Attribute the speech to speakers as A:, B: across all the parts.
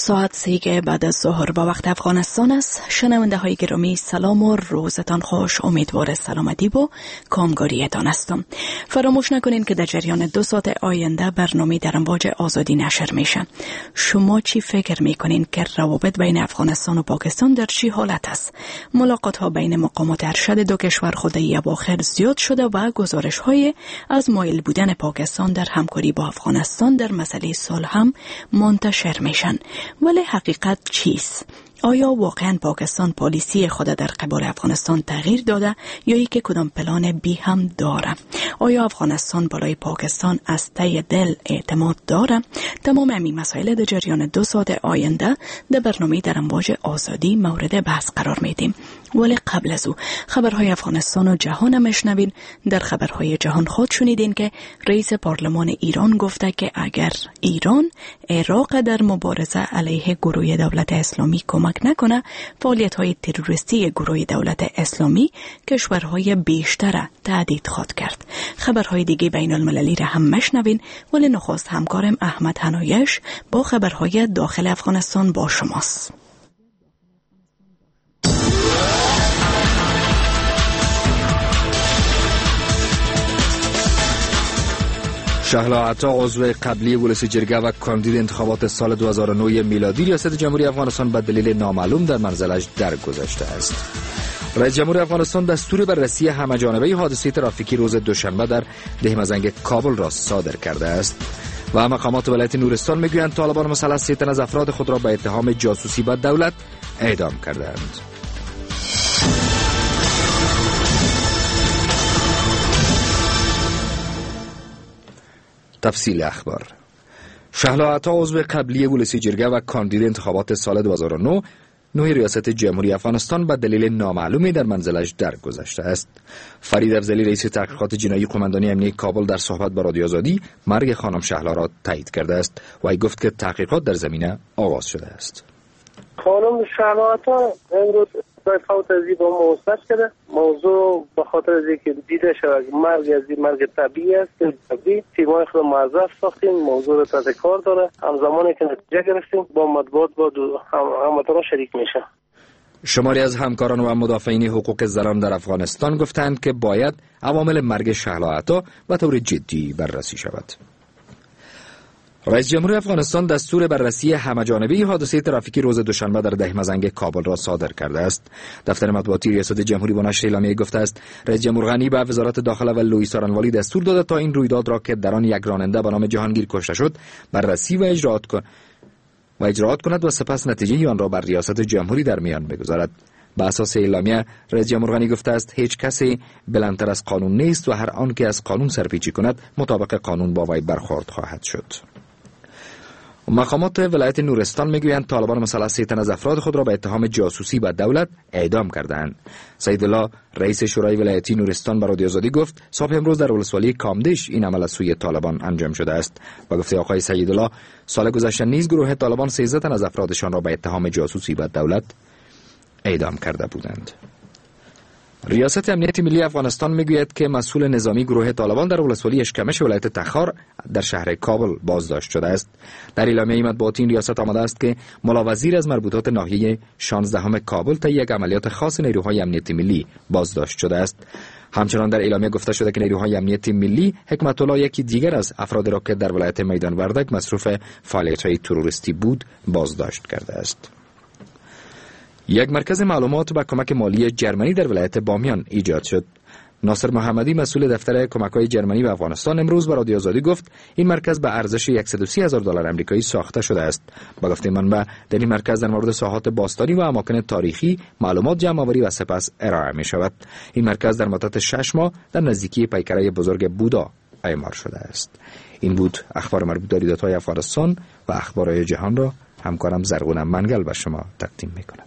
A: ساعت 3 بعد از ظهر با وقت افغانستان است. شنونده های گرامی سلام و روزتان خوش. امیدوار سلامتی و کامگاریتان هستم. فراموش نکنین که در جریان 2 ساعت آینده برنامه در امواج آزادی نشر میشه. شما چی فکر میکنین که روابط بین افغانستان و پاکستان در چی حالت است؟ ملاقات ها بین مقامات ارشد دو کشور خودی اواخر زیاد شده و گزارش های از مایل بودن پاکستان در همکاری با افغانستان در مسئله صلح هم منتشر میشن. ولی حقیقت چیست؟ آیا واقعا پاکستان پالیسی خود در قبال افغانستان تغییر داده یا ای که کدام پلان بی هم داره؟ آیا افغانستان بالای پاکستان از ته دل اعتماد داره؟ تمام این مسائل در جریان 2 ساعت آینده در برنامه در امواج آزادی مورد بحث قرار میدیم. ولی قبل از او خبرهای افغانستان و جهان مشنوین. در خبرهای جهان خود شنیدین که رئیس پارلمان ایران گفته که اگر ایران عراق در مبارزه علیه گروه دولت اسلامی کمک نکنه، فعالیت‌های تروریستی گروه دولت اسلامی کشورهای بیشتر تهدید خواهد کرد. خبرهای دیگه بین المللی را هم مشنوین. ولی نخست همکارم احمد حنایش با خبرهای داخل افغانستان با شماست.
B: شهلا عطا عضو قبلی ولسی جرگه و کاندید انتخابات سال 2009 میلادی ریاست جمهوری افغانستان به دلیل نامعلوم در منزلش درگذشته است. رئیس جمهور افغانستان دستور بررسی همه‌جانبه حادثه ترافیکی روز دوشنبه در دهمزنگ کابل را صادر کرده است و مقامات ولایت نورستان میگویند طالبان مسلح 3 تن از افراد خود را به اتهام جاسوسی به دولت اعدام کردند. تفصیل اخبار. شهلا عطا عضو قبلی ولسی جرگه و کاندید انتخابات سال 2009 ریاست جمهوری افغانستان به دلیل نامعلومی در منزلش درگذشته است. فرید افضلی رئیس تحقیقات جنایی قماندانی امنیه کابل در صحبت با رادیو آزادی مرگ خانم شهلا را تایید کرده است و ای گفت که تحقیقات در زمینه آغاز شده است.
C: خانم شهلا عطا امروز فوت از این با ما وصل کرده. موضوع به خاطر از اینکه دیده شود مرگ طبیعی است. تیمای خود موظف ساختیم، موضوع را تحت کار داره. همزمانی که نتیجه گرفتیم با مطبوعات با هموطنان شریک میشه.
B: شماری از همکاران و مدافعین حقوق زنان در افغانستان گفتند که باید عوامل مرگ شهلا عطا به طور جدی بررسی شود. رئیس جمهور افغانستان دستور بررسی همه‌جانبه حادثه ترافیکی روز دوشنبه در دهمزنگ کابل را صادر کرده است. دفتر مطبوعاتی ریاست جمهوری با نشر اعلامیه گفته است رئیس جمهور غنی به وزارت داخله و لویی سارنوالی دستور داده تا این رویداد را که در آن یک راننده به نام جهانگیر کشته شد بررسی و اجراات کند و سپس نتیجه آن را بر ریاست جمهوری در میان بگذارد. به اساس اعلامیه رئیس جمهور غنی گفته است هیچ کسی بلندتر از قانون نیست و هر آن که از قانون سرپیچی کند مطابق قانون با وی برخورد خواهد شد. مقامات ولایت نورستان میگویند طالبان مسلح 3 تن از افراد خود را به اتهام جاسوسی به دولت اعدام کردند. سیدالله رئیس شورای ولایتی نورستان به رادیو آزادی گفت صبح امروز در ولسوالی کامدش این عمل از سوی طالبان انجام شده است. با گفته آقای سیدالله سال گذشته نیز گروه طالبان 13 تن از افرادشان را به اتهام جاسوسی به دولت اعدام کرده بودند. ریاست امنیت ملی افغانستان میگوید که مسئول نظامی گروه طالبان در ولسوالی اشکمش ولایت تخار در شهر کابل بازداشت شده است. در اعلامیه مطبوعاتی این ریاست آمده است که ملا وزیر از مربوطات ناحیه 16 کابل طی یک عملیات خاص نیروهای امنیت ملی بازداشت شده است. همچنان در اعلامیه گفته شده که نیروهای امنیت ملی حکمت الله یکی دیگر از افراد را که در ولایت میدان وردک مصروف فعالیت‌های تروریستی بود بازداشت کرده است. یک مرکز معلومات و کمک مالی جرمنی در ولایت بامیان ایجاد شد. ناصر محمدی مسئول دفتر کمک‌های جرمنی به افغانستان امروز به رادیو آزادی گفت این مرکز به ارزش $130,000 آمریکایی ساخته شده است. با گفته منبع در این مرکز در مورد ساحات باستانی و اماکن تاریخی معلومات جمع‌آوری و سپس ارائه می‌شود. این مرکز در مدت 6 ماه در نزدیکی پیکره بزرگ بودا اعمار شده است. این بود اخبار مربوط به رویدادهای افغانستان و اخبارهای جهان را همکارم زرغون منگل به شما تقدیم می‌کند.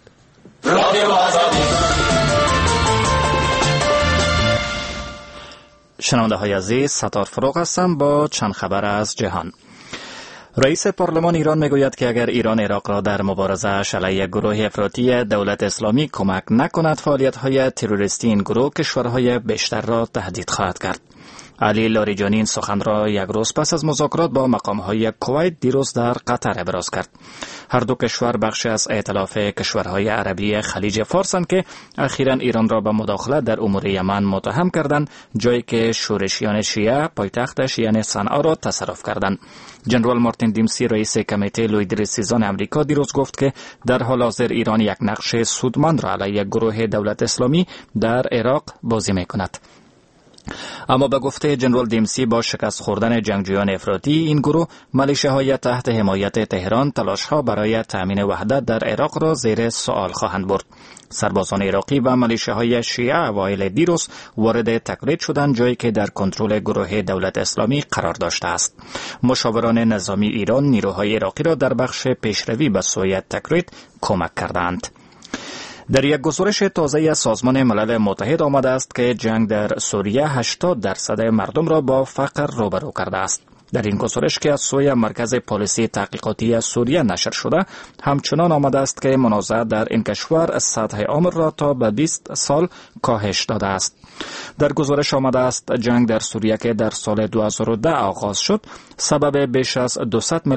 D: شنونده های عزیز، ستار فروغ هستم با چند خبر از جهان. رئیس پارلمان ایران میگوید که اگر ایران عراق را در مبارزه‌اش علیه گروه افراطی دولت اسلامی کمک نکند، فعالیت‌های تروریستی این گروه کشورهای بیشتر را تهدید خواهد کرد. علی لاریجانی این سخن را یک روز پس از مذاکرات با مقام‌های کویت دیروز در قطر ابراز کرد. هر دو کشور بخشی از ائتلاف کشورهای عربی خلیج فارسند که اخیراً ایران را به مداخله در امور یمن متهم کردند، جایی که شورشیان شیعه پایتختش یعنی صنعا را تصرف کردند. جنرال مارتین دیمسی رئیس کمیته لویدریسیزان امریکا دیروز گفت که در حال حاضر ایران یک نقش سودمند را علیه گروه دولت اسلامی در عراق بازی می‌کند. اما به گفته جنرال دیمسی با شکست خوردن جنگجویان افراطی این گروه، ملیشه‌های تحت حمایت تهران تلاش‌ها برای تأمین وحدت در عراق را زیر سوال خواهند برد. سربازان عراقی و ملیشه‌های شیعه اوایل دیروز وارد تکریت شدند، جایی که در کنترل گروه دولت اسلامی قرار داشته است. مشاوران نظامی ایران نیروهای عراقی را در بخش پیشروی به سوی تکریت کمک کردند. در یک گزارش تازه از سازمان ملل متحد آمده است که جنگ در سوریه 80% مردم را با فقر روبرو کرده است. در این گزارش که از سوی مرکز پالیسی تحقیقاتی سوریه نشر شده، همچنان آمده است که منازعه در این کشور سطح عمر را تا به 20 سال کاهش داده است. در گزارش آمده است جنگ در سوریه که در سال 2010 آغاز شد، سبب بیش از 200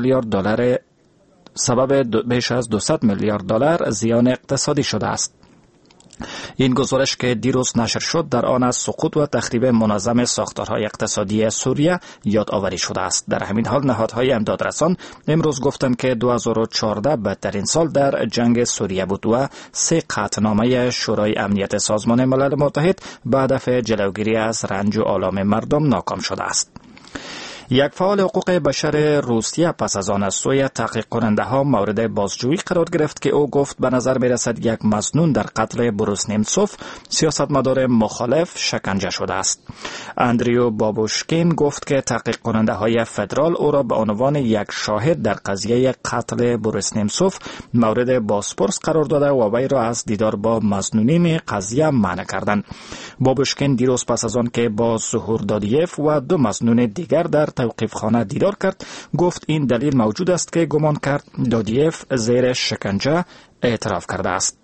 D: میلیارد دلار زیان اقتصادی شده است. این گزارش که دیروز نشر شد در آن از سقوط و تخریب منظم ساختارهای اقتصادی سوریه یادآوری شده است. در همین حال نهادهای امدادرسان امروز گفتند که 2014 بدترین سال در جنگ سوریه بود و 3 قطعنامه شورای امنیت سازمان ملل متحد به هدف جلوگیری از رنج و آلام مردم ناکام شده است. یک فعال حقوق بشر روسیه پس از آن از سوی تحقیق کننده ها مورد بازجویی قرار گرفت که او گفت به نظر می رسد یک مظنون در قتل بوریس نیمتسوف، سیاستمدار مخالف، شکنجه شده است. اندریو بابوشکین گفت که تحقیق کننده های فدرال او را به عنوان یک شاهد در قضیه قتل بوریس نیمتسوف مورد بازپرس قرار داده و وی را از دیدار با مظنونین قضیه منع کردند. بابوشکین دیروز پس از آن که با ظهور دادیف و 2 مظنون دیگر در توقیفخانه دیدار کرد، گفت این دلیل موجود است که گمان کرد دادیف زیر شکنجه اعتراف کرده است.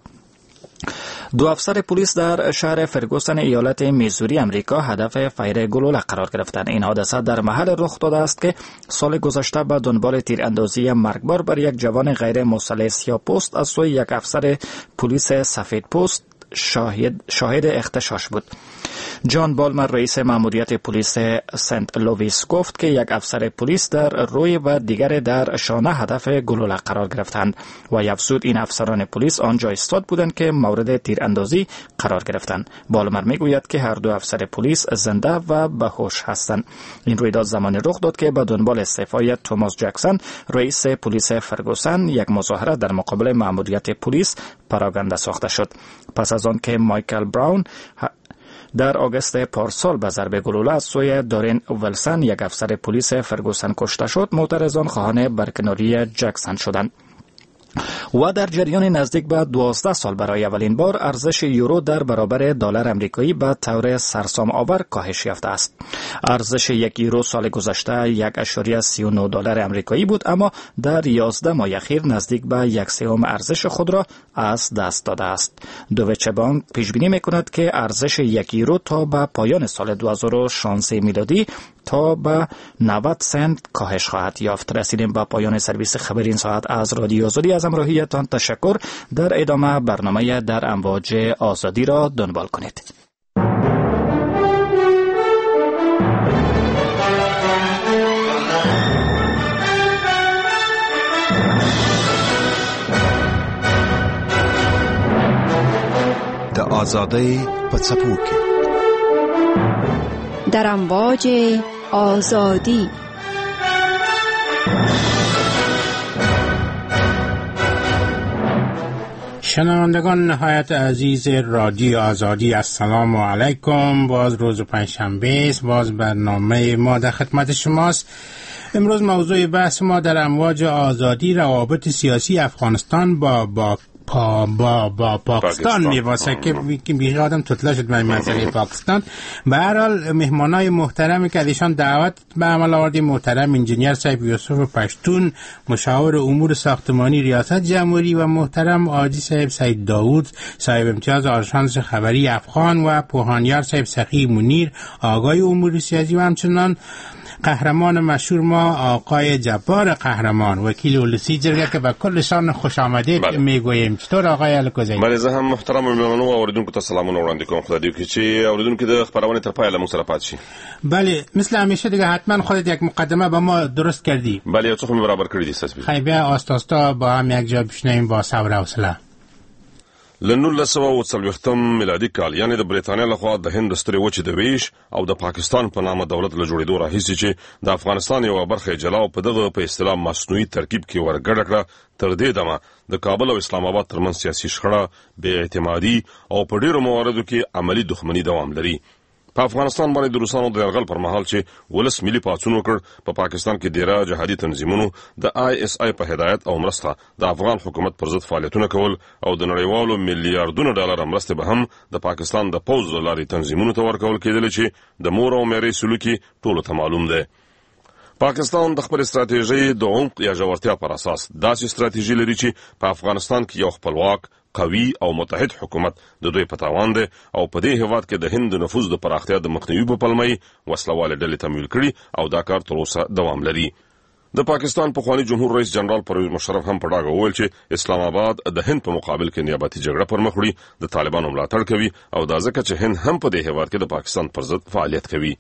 D: 2 افسر پلیس در شهر فرگوسن ایالت میزوری امریکا هدف فیر گلوله قرار گرفتند. این حادثه در محل رخ داده است که سال گذشته به دنبال تیراندازی مرگبار بر یک جوان غیر مسلح سیاه‌پوست از سوی یک افسر پلیس سفیدپوست شاهد اغتشاش بود. جان بالمر رئیس ماموریت پلیس سنت لوئیس گفت که یک افسر پلیس در روی و دیگر در شانه هدف گلوله قرار گرفتند و افزود این افسران پلیس آنجا ایستاد بودند که مورد تیراندازی قرار گرفتند. بالمر میگوید که هر 2 افسر پلیس زنده و به هوش هستند. این رویداد زمانی رخ داد که به دنبال استعفای توماس جکسون رئیس پلیس فرگوسن یک مظاهره در مقابل ماموریت پلیس پراگنده ساخته شد. پس از آن که مایکل براون در آگوست پارسال به ضرب گلوله از سوی دارین ولسن یک افسر پلیس فرگوسن کشته شد، معترضان خواهان برکناری جکسون شدند. و در جریان نزدیک به 12 سال برای اولین بار ارزش یورو در برابر دلار آمریکایی به طور سرسام آور کاهش یافته است. ارزش 1 یورو سال گذشته 1.39 دلار آمریکایی بود، اما در 11 ماه اخیر نزدیک به 1/3 ارزش خود را از دست داده است. دویچه بانک پیش بینی می‌کند که ارزش 1 یورو تا به پایان سال 2016 میلادی تا به 90 سنت کاهش خواهد یافت. رسیدیم به پایان سرویس خبری این ساعت از رادیو آزادی. از همراهیتان تشکر. در ادامه برنامه در امواج آزادی را دنبال کنید.
E: د آزادی په څپو کې
A: در امواج آزادی.
F: شنوندگان نهایت عزیز رادیو آزادی، السلام علیکم. باز روز پنجشنبه است، باز برنامه ما در خدمت شماست. امروز موضوع بحث ما در امواج آزادی روابط سیاسی افغانستان با با پاکستان میواسه که بیش آدم تطلا شد من مسئله پاکستان. به هر حال مهمانای محترمی که ایشان دعوت به عمل آوردی، محترم انجینیر صاحب یوسف پشتون مشاور امور ساختمانی ریاست جمهوری و محترم آجی صاحب سید داوود صاحب امتیاز آژانس خبری افغان و پوهانیار صاحب سخی منیر آقای امور سیاسی و همچنان قهرمان مشهور ما آقای جبار قهرمان وکیل ولسی جرگه که به کلشان خوش آمدید میگوییم. چطور آقای الکوزی؟
G: بله زه هم محترم مهمانو اوریدونکو ته سلامونه وړاندې کوم. خدای دې وکړي چې اوریدونکو د خبرونه تر پایه مو سره پات شي.
F: بله مثل همیشه دیگه حتما خودت یک مقدمه به ما درست کردی.
G: بله یو څه خو برابر کړی دي ساسبي.
F: خیلی بیا آستاستا با هم یک جا بشنویم با صبر و حوصله.
G: له 1940 میلادي کال یعنی د بریتانیا لخوا د هند سترې وچې د ویش او د پاکستان په نامه دولت له جوړېدو راهیسې چې د افغانستان یو برخه جلا په دغه په اصطلاح مصنوعي ترکیب کې ورګډه کړه، تر دې دمه د کابل او اسلام آباد ترمنځ سیاسي شخړه، بې اعتمادي او په ډیرو مواردو کې عملی دښمنی دوام لري. په افغانستان باندې د روسانو د یرغل پر مهال چې ولس ملي پاڅون وکړ، په پاکستان کې ډیره جهادي تنظیمونو د ISI په هدایت او مرسته د افغان حکومت پر ضد فعالیتونه کول او د نړیوالو میلیارډونو ډالر مرسته به هم د پاکستان د پوځ لارې تنظیمونو ته ورکول کېدل چې د مور او مېرې سلوکي ټولو ته معلوم دی. پاکستان د خپل استراتیژي د عمق یا ژورتیا پر اساس داسې استراتیژي لري چې په افغانستان کې یو خپلواک قوي او متحد حکومت د دوی په تاوان دی او په دې هیواد کې د هند نفوذ د پراختیا د مخنیوي په پلمه وسلواله ډلې تمویل کړي او دا کار تر اوسه دوام لري. د پاکستان پخوانی جمهور رئیس جنرال پرویز مشرف هم په ډاګه وویل چې اسلام آباد د هند په مقابل کې نیابتي جګړه پر مخ وړي، د طالبانو ملاتړ کوي او دا ځکه چې هند هم په دې هیواد کې د پاکستان پر ضد فعالیت کوي.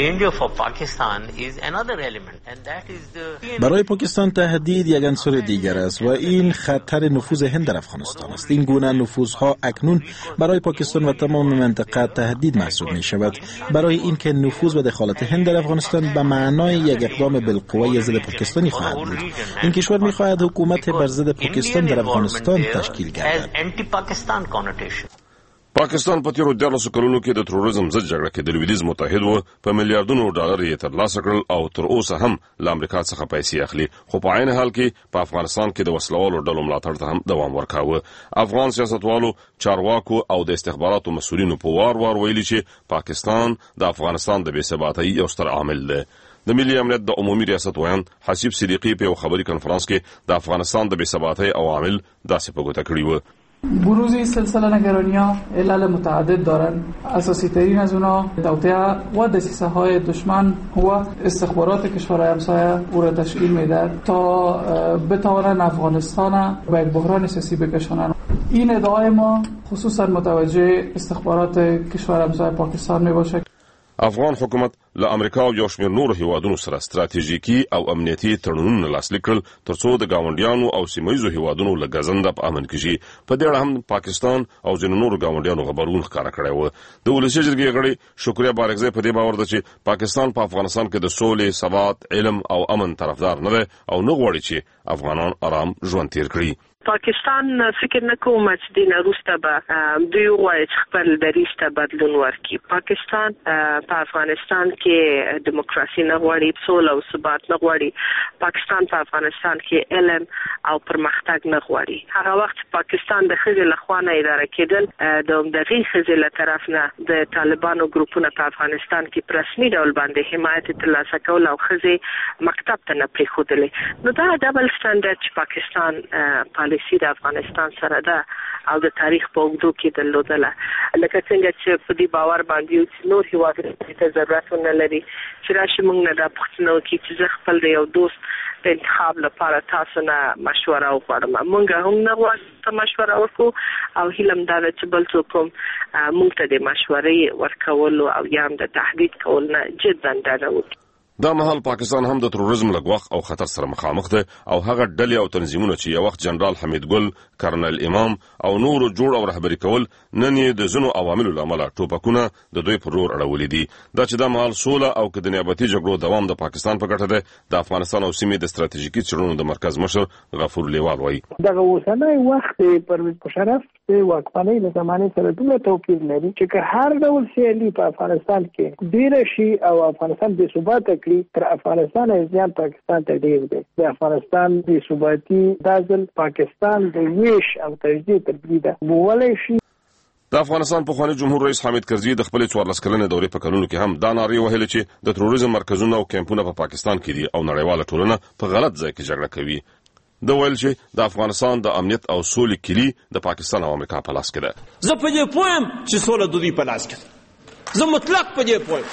H: برای پاکستان تهدید یک عنصر دیگر است و این خطر نفوذ هند در افغانستان است. این گونه نفوذها اکنون برای پاکستان و تمام منطقه تهدید محسوب می شود. برای اینکه نفوذ و دخالت هند در افغانستان به معنای یک اقدام بالقوه ضد پاکستانی خواهد بود. این کشور می خواهد حکومت بر ضد پاکستان در افغانستان تشکیل گردد.
G: پاکستان په تیرو 14 کلونو کې د تروریزم ضد جګړه کې د لویدیځ متحد و په میلیارډونو ډالر یې ترلاسه کړل او تر اوسه هم له امریکا څخه پیسې اخلي، خو په عین حال کې په افغانستان کې د وسلوالو ډلو ملاتړ ته هم دوام ورکاوه. افغان سیاستوالو، چارواکو او د استخباراتو مسؤلینو په وار ویلي چې پاکستان د افغانستان د بې ثباتۍ یو ستر عامل دی. د ملي امنیت د عمومي ریاست ویان حسیب صدیقی په یو خبري کنفرانس کې د افغانستان د بې ثباتۍ عوامل داسې په ګوته کړي وو.
I: بروز این سلسله نگرانی‌ها علل متعدد دارند. اساسی ترین از اونها توطئه و دسیسه های دشمن و استخبارات کشورهای همسایه او را تشکیل میدهد تا بتوانند افغانستان به یک بحران سیاسی بکشانند. این ادعای ما خصوصا متوجه استخبارات کشور همسایه پاکستان میباشد.
G: افغان حکومت له امریکا او یو شمېر نورو هیوادونو سره ستراتیژیکي او امنیتي تړونونه لاسلیک کړل ترڅو د ګاونډیانو او سیمه‌ییزو هیوادونو له ګزنده په امن کې شي. په دې اړه هم پاکستان او ځینو نورو ګاونډیانو غبرګون ښکاره کړی و. د ولسي جرګې غړي شکریا بارکزی په دې باور ده چې پاکستان په افغانستان کې د سولې، ثبات، علم او امن طرفدار نه دی او نه غواړي چې افغانان آرام ژوند تیر کړي.
J: پاکستان فکر نکوم چې دین روسته به دوی وایي چې خپل دریځ ته بدلون ورکړي. پاکستان په افغانستان کې دیموکراسي نه غواړي، سوله او ثبات نه غواړي. پاکستان په افغانستان کې علم او پرمختګ نه غواړي. هغه وخت پاکستان د ښځې لخوا نه اداره کېدل د دغې ښځې له طرف نه د طالبانو ګروپونه په افغانستان کې په رسمي ډول باندې حمایت ترلاسه کول او ښځې مکتب ته نه پرېښودلې. نو دا ډبل سټنډرډ چې پاکستان پالیسي د افغانستان سره ده او د تاریخ په اوږدو کې درلودله. لکه څنګه چې په دې باور باندې یو چې نور هیوادونه ته ضرورت نه لري چې راشي موږ نه دا پوښتنه وکړي چې زه خپل د یو دوست د انتخاب لپاره تاسو نه مشوره وغواړم. موږ هم نه غواړو مشوره وکړو او هیله دا ده چې بل څوک هم موږ ته د مشورې ورکولو او یا هم د تهدید کول نه جدا ډډه وکړي.
G: دا مهال پاکستان هم د تروریزم له ګواښ او خطر سره مخامخ دی او هغه ډلې او تنظیمونه چې یو وخت جنرال حمید ګل، کرنل امام او نورو جوړ او رهبري کول نن یې د ځینو عواملو له امله ټوپکونه د دوی پر اور اړولي دي. دا چې دا مهال سوله او که د نیابتي جګړو دوام د پاکستان په ګټه دی، د افغانستان او سیمې د ستراتیژیکي څېړنو د مرکز مشر غفور لیوال وایي.
C: دغه اوسنی وخت پرویز مشرف د واکمنۍ له زمانې سره دومره توپیر لري چې که هر ډول سیالي په افغانستان کې ډېره شي او افغانستان بې ثباته وکړي تر افغانستان ځان پاکستان ته ډیر دی. د افغانستان د ثباتي دازل پاکستان د ویش او تجدید تربیده بولای شي.
G: د افغانستان پخوانی جمهور رئیس حامد کرزي د خپل 14 کلنې دورې په کلونو کې هم دا نارې وهلې چې د تروریزم مرکزونه او کیمپونه په پاکستان کې دي او نړیواله ټولنه په غلط ځای کې جګړه کوي. د ویل چې د افغانستان د امنیت او سولې کلی د پاکستان او امریکا په لاس کې ده.
K: زه په دې پوهم چې سوله د دوی په لاس کې ده. زه مطلق په دې پوهم.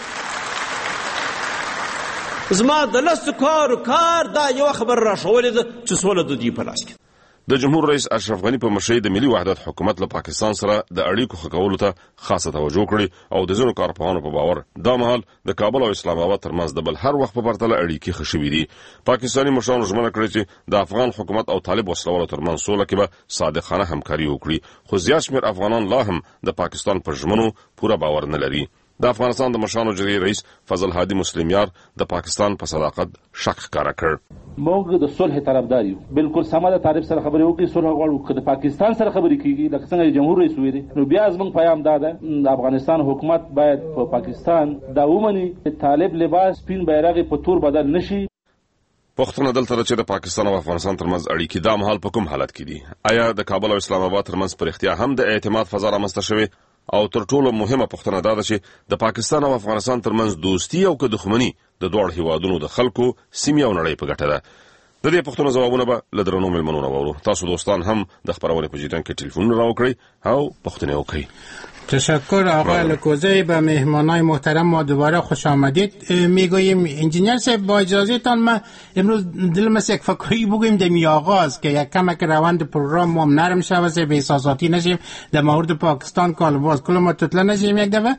K: زما د لسو کار دا یو خبر راښولې ده چې سوله د دوی په لاس کې ده.
G: د جمهور رئیس اشرف غنی په مشرۍ د ملي وحدت حکومت له پاکستان سره د اړیکو ښه کولو ته خاصه توجه کړې او د ځینو کارپوهانو په باور دا مهال د کابل او اسلام آباد ترمنځ د بل هر وخت په پرتله اړیکې ښه شوې دي. پاکستاني مشرانو ژمنه کړې چې د افغان حکومت او طالب وسلوالو ترمنځ سوله کې به صادقانه همکاري وکړي، خو زیات شمېر افغانان لا هم د پاکستان پر ژمنو پوره باور نه لري. د افغانستان د مشرانو جرګې رئیس فضل هادي مسلمیار د پاکستان په صداقت شک ښکاره کړ.
L: موږ د صلح طرفدار یو. بالکل سمه ده، طالب سره خبرې وکړي، صلح غواړو. که د پاکستان سره خبرې کیږي لکه څنګه جمهور رئیس ویلي، نو بیا زموږ پیغام دا ده د افغانستان حکومت باید په پاکستان دا ومني چې طالب لباس سپین بیرغ په تور بدل نشي.
G: پښتون دلته چې د پاکستان او افغانستان ترمنځ اړیکې دا مهال په کوم حالت کې دي؟ آیا د کابل او اسلام آباد ترمنځ پر اختیار هم د اعتماد فضا رامنځته شوې؟ او تر ټولو مهمه پوښتنه دا ده چې د پاکستان او افغانستان ترمنځ دوستي او که دښمني د دوه هیوادونو د خلکو، سیمې او نړۍ په ګټه ده. د دې پوښتنو ځوابونه به له درنو مېلمنو راوړو. تاسو دوستان هم د خبرونې په جریان کې ټلیفونونه راوکړئ او پوښتنې وکړئ.
F: تشکر آقای لکوزی. به مهمانای محترم ما دوباره خوش آمدید میگوییم. انجینیر صاحب با اجازهتان ما امروز دلم است یک فکری بگوییم در آغاز که یک کمک روند پروگرام ما نرم شود، به احساساتی نشیم، در مورد پاکستان کالباز کل ما تطلع نشیم. یک دفعه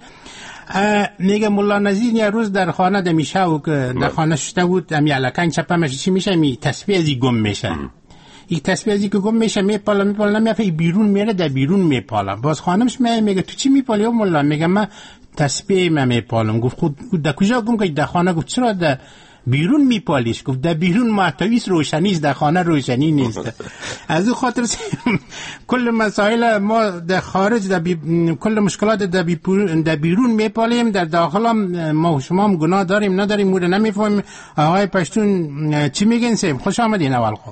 F: میگه مولا نظیر یه روز در خانه دمیشه و که در خانه شده بود امی علکن چپمش چی میشه، می تسبیح ازی گم میشه. این تسبیح ازی که گم میشه میپاله نمیافه بیرون میره، در بیرون میپاله. باز خانمش میگه تو چی میپالی و مولا؟ میگه من تسبیح میپالم. گفت خود در کجا گم که؟ در خانه. گفت چرا در بیرون میپالیش؟ گفت در بیرون محتویست روشنیست، در خانه روشنی نیست. از اون خاطر کل مسائل ما در خارج کل مشکلات در بیرون میپالیم، در داخل هم ما و شما هم گناه داریم نداریم موره نمیفهمیم. آقای پشتون چی میگین سیم؟ خوش آمدین. اول خو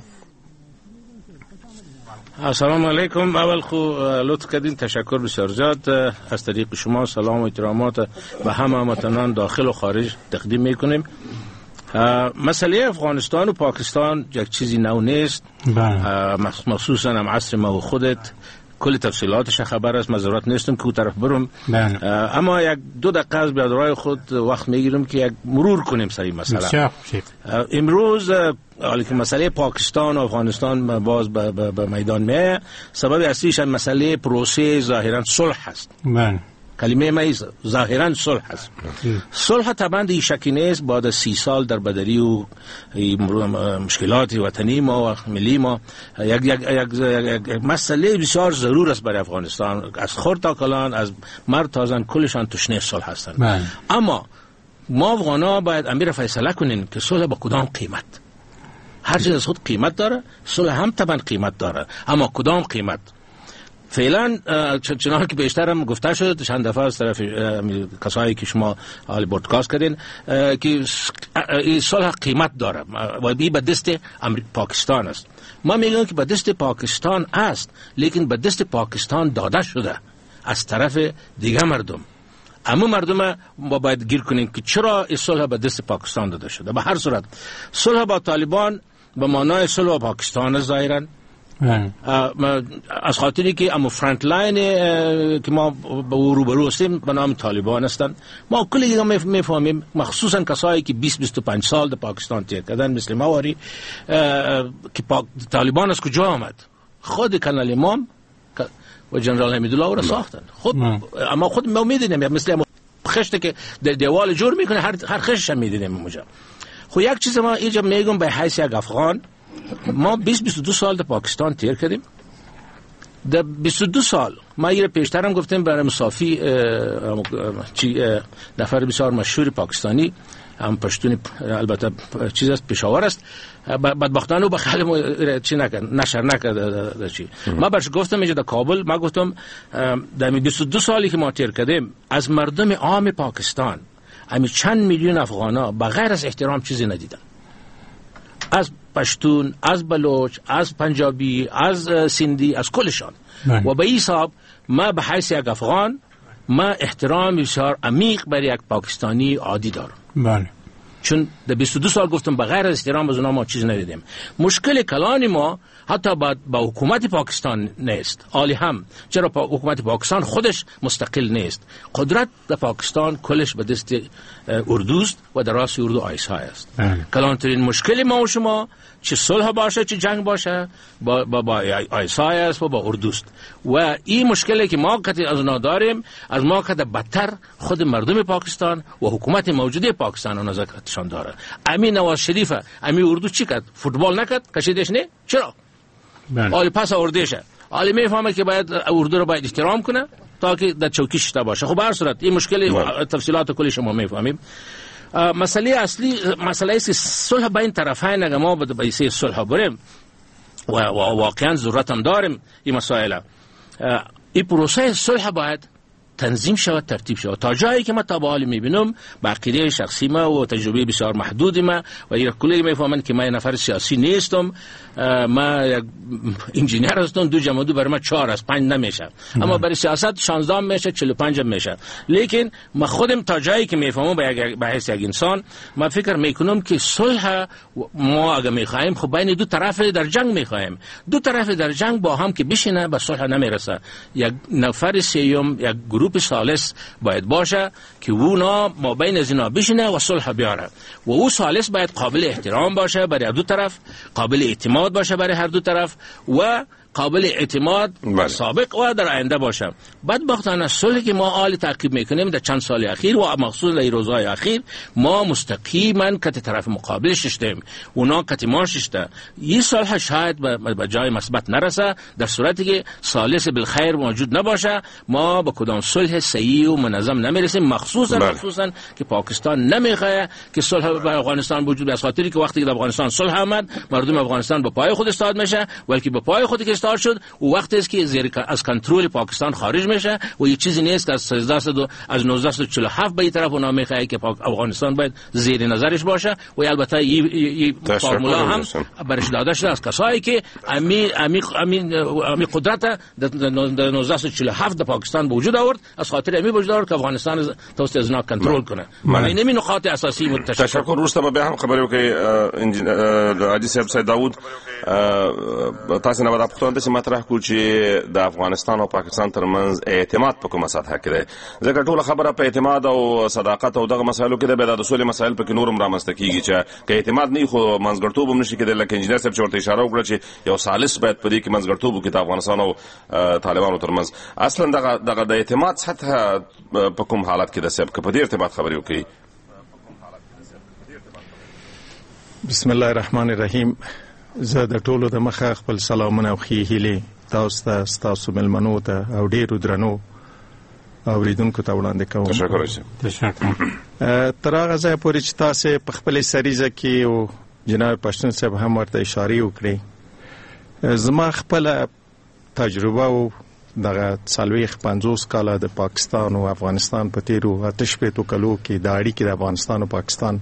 M: السلام علیکم. اول خو لطف کردین، تشکر بسیار زیاد. از طریق شما سلام و احترامات به همه هموطنان داخل و خارج تقدیم میکنیم. مسئله افغانستان و پاکستان یک چیزی نو نیست، مخصوصا هم عصر ما و خودت کل تفصیلاتش خبر است. مزارات نیستم که او طرف برم، اما یک دو دقیقه از بیادرهای خود وقت میگیرم که یک مرور کنیم سر این مسئله. امروز حالی که مسئله پاکستان و افغانستان باز به میدان میه، سبب اصلیش مسئله پروسه ظاهرا صلح است. کلمه ما ظاهرا صلح است. صلح طبعا دی شکی نیست. بعد 30 سال در بدری و مشکلات وطنی ما و ملی ما یک مسئله بسیار ضرور است برای افغانستان. از خرد تا کلان، از مرد تا زن، کلشان تشنه صلح هستند. اما ما افغانا باید امیر فیصله کنین که صلح با کدام قیمت. هر چیز از خود قیمت داره، صلح هم طبعا قیمت داره، اما کدام قیمت؟ فعلا چنانکه که بیشتر هم گفته شد چند دفعه از طرف کسایی که شما حال بودکاست کردین که این صلح قیمت داره و این به دست پاکستان است. ما میگیم که به دست پاکستان است، لیکن به دست پاکستان داده شده از طرف دیگه مردم. اما مردم ما باید گیر کنیم که چرا این صلح به دست پاکستان داده شده. به هر صورت صلح با طالبان به معنای صلح با پاکستان است ظاهرا. از خاطری که اما فرانت لاین که ما روبرو هستیم به نام طالبان هستند. ما کلی دیگه میفهمیم، مخصوصا کسایی که 20-25 سال در پاکستان تیر کردن مثل ماوری که طالبان از کجا آمد؟ خود کانال امام و جنرال حمیدالله را ساختن. خود اما خود ما میدونیم مثل خشت که دیوال جور میکنه، هر خشتش هم میدونیم اونجا. خب یک چیز ما اینجا میگم به حیث یک افغان، ما 20-22 سال در پاکستان تیر کردیم. در 22 سال ما یه پیشترم گفتیم برای مسافی نفر بسیار مشهور پاکستانی، هم پشتونی البته چیز است، پشاور است، بدبختانه به خیلی چی نشر نکرد چی. ما برش گفتم اینجا در کابل، ما گفتم در 22 سالی که ما تیر کردیم از مردم عام پاکستان، همین چند میلیون افغانا بغیر از احترام چیزی ندیدن، از پشتون، از بلوچ، از پنجابی، از سندی، از کلشان. و به این حساب ما به حیث یک افغان ما احترام بسیار عمیق برای یک پاکستانی عادی دارم.
F: بله.
M: چون در 22 سال گفتم بغیر از احترام از اونا ما چیز ندیدیم. مشکل کلان ما حتی با حکومت پاکستان نیست، عالی هم چرا حکومت پاکستان خودش مستقل نیست. قدرت در پاکستان کلش به دست اردوست و در راس اردو آیس‌ها است. کلانترین مشکل ما و شما چه صلح باشه چه جنگ باشه با آیس‌ها است و با اردوست. و این مشکلی که ما کتی از اونا داریم، از ما کتی بدتر خود مردم پاکستان و حکومت موجوده پاکستان اون نزاکتشان داره. امین نواز شریف امین اردو چی کرد؟ فوتبال نکرد؟ کشیدش نه؟ چرا؟ آلی پس آوردهشه. آلی میفهمه که باید اردو رو باید احترام کنه تا که در چوکی شده باشه. خب به هر صورت این مشکل تفصیلات کلی شما میفهمیم. مسئله اصلی مسئله است که صلح بین طرفین اگه ما به بیسه صلح بریم و واقعا ضرورت هم داریم این مسائل، این پروسه صلح باید تنظیم شود، ترتیب شود. تا جایی که ما تا به حال میبینم با عقیده شخصی ما و تجربه بسیار محدود ما و یک کلی میفهمن که من نفر سیاسی نیستم، ما یک انجینیر هستم، 2 + 2 برای من 4 است، 5 نمیشه. اما برای سیاست 16 میشه، 45 میشه. لیکن ما خودم تا جایی که میفهمم به حیث یک انسان ما فکر میکنم که صلح ما اگه میخوایم خب بین 2 طرف در جنگ میخوایم، 2 طرف در جنگ با هم که بشینه به صلح نمیرسه. یک نفر سیوم، یک گروه ثالث باید باشه که اونا ما بین از اینا بشینه و صلح بیاره و او ثالث باید قابل احترام باشه برای 2 طرف، قابل اعتماد باشه برای هر 2 طرف و قابل اعتماد سابق و در آینده باشه. بدبختانه صلحی که ما حال تعقیب میکنیم در چند سال اخیر و مخصوصا در روزهای اخیر ما مستقیما کت طرف مقابل ششتیم، اونا کت ما ششته. این صلح شاید به جای مثبت نرسه در صورتی که ثالث بالخیر موجود نباشه. ما به کدام صلح صحیح و منظم نمیرسیم، مخصوصا که پاکستان نمیخواد که صلح به افغانستان وجود بیاد، خاطری که وقتی که در افغانستان صلح آمد مردم افغانستان به پای خود استاد میشه، بلکه به پای خود که شد و وقتی است که از کنترل پاکستان خارج میشه و یه چیزی نیست که از 1947 به این طرف اونا میخواد که افغانستان باید زیر نظرش باشه و البته این فرمولا هم برش داده شده از کسایی که امی قدرت در 1947 در پاکستان به وجود آورد، از خاطر امی وجود آورد که افغانستان توسط از اینا کنترل کنه. من نمی نقاط اساسی
G: تشکر. روستا به هم خبرو که حاجی صاحب سید داوود تاسو نه ودا پختون چې مطرح کو چې د افغانستان او پاکستان ترمنځ اعتماد په کومه سطح کې دی، ځکه ټول خبره په اعتماد او صداقت او دغه مسایلو کې د سولې مسایل په کې نورم رامنځته کیږي چې اعتماد نه خو منځګړتوب هم نشي کېدای. لکه انجینر صاحب چې ورته اشاره وکړه چې یو ثالث باید په دې کې منځګړتوب وکړي د افغانستان او طالبانو ترمنځ. اصلا دغه د اعتماد سطح په کوم حالت کې د صاحب په دې ارتباط خبرې وکړي.
H: بسم الله الرحمن الرحیم. زه د ټولو د مخه خپل سلامونه او ښې هیلې تاسو ته، ستاسو مېلمنو ته او ډېرو درنو اوریدونکو ته وړاندې کوم. تر هغه ځایه پورې چې تاسې په خپلې سریزه کې او جناب پښتون صاحب هم ورته اشارې وکړې، زما خپله تجربه او دغه 50 کاله د پاکستان او افغانستان په تیرو 8 کلو کې د اړیکې د افغانستان او پاکستان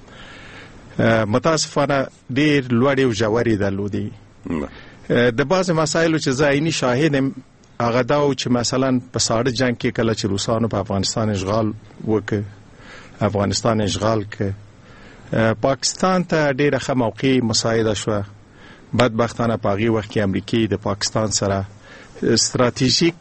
H: متاسفانه ډېر لوړې او ژورې درلودې. د بعضې مسایلو چې زه عیني شاهد یم هغه دا و چې مثلا په ساړه جنګ کې کله چې روسانو په افغانستان اشغال وکړ، افغانستان اشغال کړ، پاکستان ته ډېره ښه موقع مساعده شوه. بدبختانه په هغې وخت کې امریکې د پاکستان سره ستراتیژیک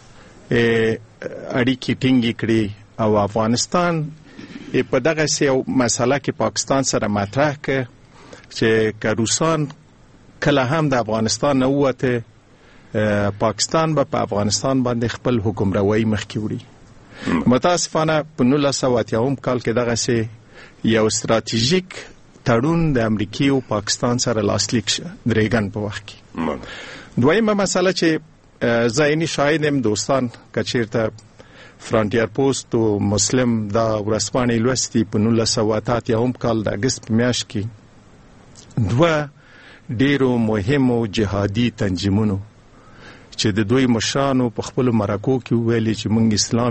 H: اړیکې ټینګې کړې او افغانستان په دغه یو مسله کې پاکستان سره مطرح کړ چې که روسان کله هم د افغانستان نه ووته، پاکستان به په افغانستان باندې خپل حکمروي مخکې وړي. متاسفانه په 1980 کال کې دغه یو استراتیژیک تړون د امریکې او پاکستان سره لاسلیک شو د ریګن په وخت کې. دویمه مسله چې زه عیني شاهد یم، دوستان که چېرته فرانټیر پوسټ او مسلم دا ورځپاڼې لوستي په 1988 کال د اګست په میاشت کې دوه ډېرو مهمو جهادي تنظیمونو چې د دوی مشرانو په خپلو مرکو کې ویلي چې موږ اسلامیک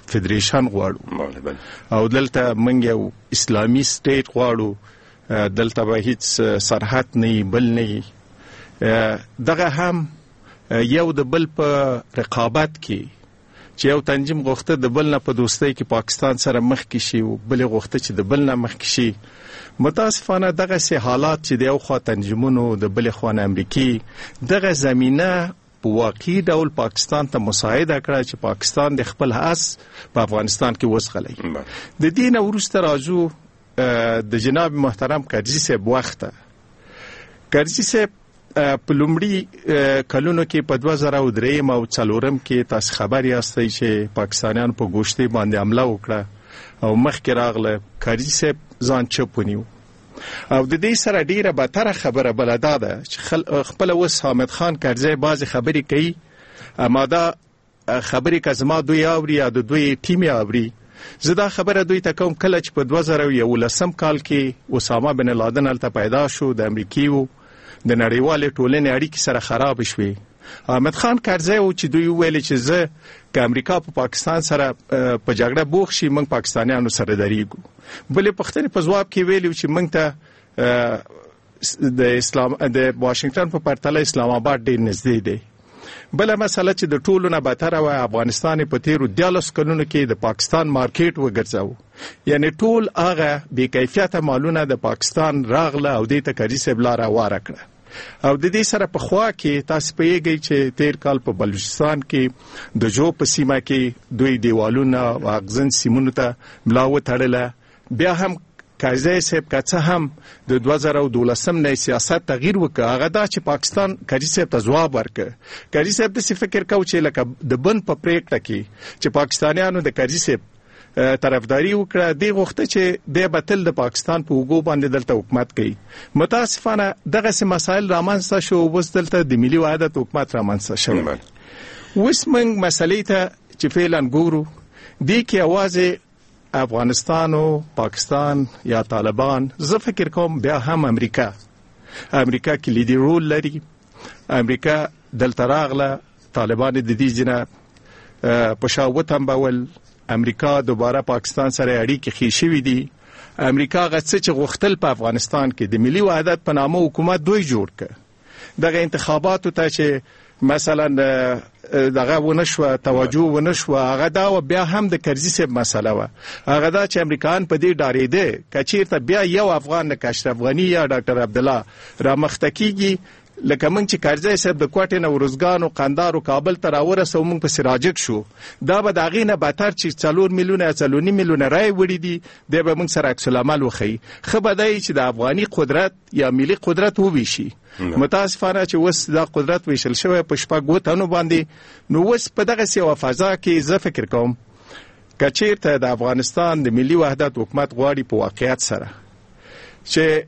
N: فدریشن غواړو او دلته موږ یو اسلامي سټیټ غواړو. دلته به هیڅ سرحد نه بل نه دغه هم یو د بل په رقابت کې چې یو تنظیم غوښته د بل نه په دوستۍ کې پاکستان سره مخ کې شي او بل غوښته چې د بل نه مخ کې شي. متاسفانه دغه سه حالات چې د یو خوا تنظیمونو د بل خوا امریکای دغه زمينه په واقعي ډول پاکستان ته مساعده کړه چې پاکستان د خپل حس په افغانستان کې وسغلی. د دین وروسته راځو د جناب محترم کرزي صاحب وخته. کرزي صاحب په لومړي کلونو کې په 2003 او 2004 کې تاسو خبر یاستئ چې پاکستانیان په ګوشتي باندې حمله وکړه او مخکې راغله. کرزي صاحب ځان چپونیو او د دې سره ډیره به خبره بلدا ده چې خپل وس حامد خان کرزي بعضی خبرې کوي اما دا خبرې کزما دوی اوري یا د دوی ټیم اوري. زه دا خبره دوی ته کوم کله چې په 2011 کال کې اسامه بن لادن الته پیدا شو د امریکایو د نړیوال ټولنې اړیکې سره خراب شوې. حامد خان کرزي او چې دوی ویل چې زه که امریکا په پاکستان سره په جګړه بوخ شي موږ پاکستانیانو سره دریږو. بلې پښتنې په جواب کې ویلو چې موږ ته د واشنگټن په پرتله اسلام آباد ډیر نږدې دی. بل مسله چې د ټولو نه بهتره و افغانستان په تیرو 14 کلونو کې د پاکستان مارکیټ وګرځاو. یعنی ټول هغه بې کیفیته مالونه د پاکستان راغله او د تکریس بلاره واره کړه. او د دې سره په خوا کې تاسو پیږئ چې تیر کال په بلوچستان کې د جو په سیمه کې دوی دیوالونه او اغزن سیمونو ته ملاوه تړله. بیا هم کرزي صاحب کڅه هم د 2012 نه سیاست تغییر وکړ. هغه دا چې پاکستان کرزي صاحب ته جواب ورکړ. کرزي صاحب د فکر کاوه چې لکه د بن په پریکټه کې چې پاکستانیانو د کرزي صاحب طرفداري وکړه دی غوښته چې د بتل د پاکستان په وګو باندې دلته حکومت کوي. متاسفانه دغه سم مسایل رامنځته شو وس دلته د ملي وحدت حکومت رامنځته شو. وس موږ مسلې ته چې فعلا ګورو دی کې आवाज افغانستان او پاکستان یا طالبان زه فکر کوم بیا هم امریکا کې لیدي رول لري. امریکا دلته راغله طالبان د دې جنا په شاوت هم بول امریکا دوباره پاکستان سره اړیکې خې شوې دي. امریکا غڅ چې غوښتل په افغانستان کې د ملي وحدت په نامه حکومت دوی جوړ کړ. دغه انتخاباتو ته چې مثلا دغه ونشو توجه ونشو هغه دا بیا هم د کرزي صاحب مسله و. هغه دا چې امریکایان په دې ډارېده کچیرته بیا یو افغان نه اشرف غنی یا ډاکټر عبد الله را مختکیږي لکه موږ چې کرزي صاحب د کوټې نه ورزګان او قندار او کابل ته راورسو موږ په سراجک شو. دا به دغه نه بهتر چې 4 میلیونه رای وړي دي د به موږ سره عکس العمل وخی. خبردای چې د افغاني قدرت یا ملي قدرت وویشي. متاسفانه چې وس دا قدرت ویشل شوی په شپږ تنو باندې. نو وس په دغه سیو فضا کې زه فکر کوم کچیرته د افغانستان د ملي وحدت حکومت غواړي په واقعیت سره چې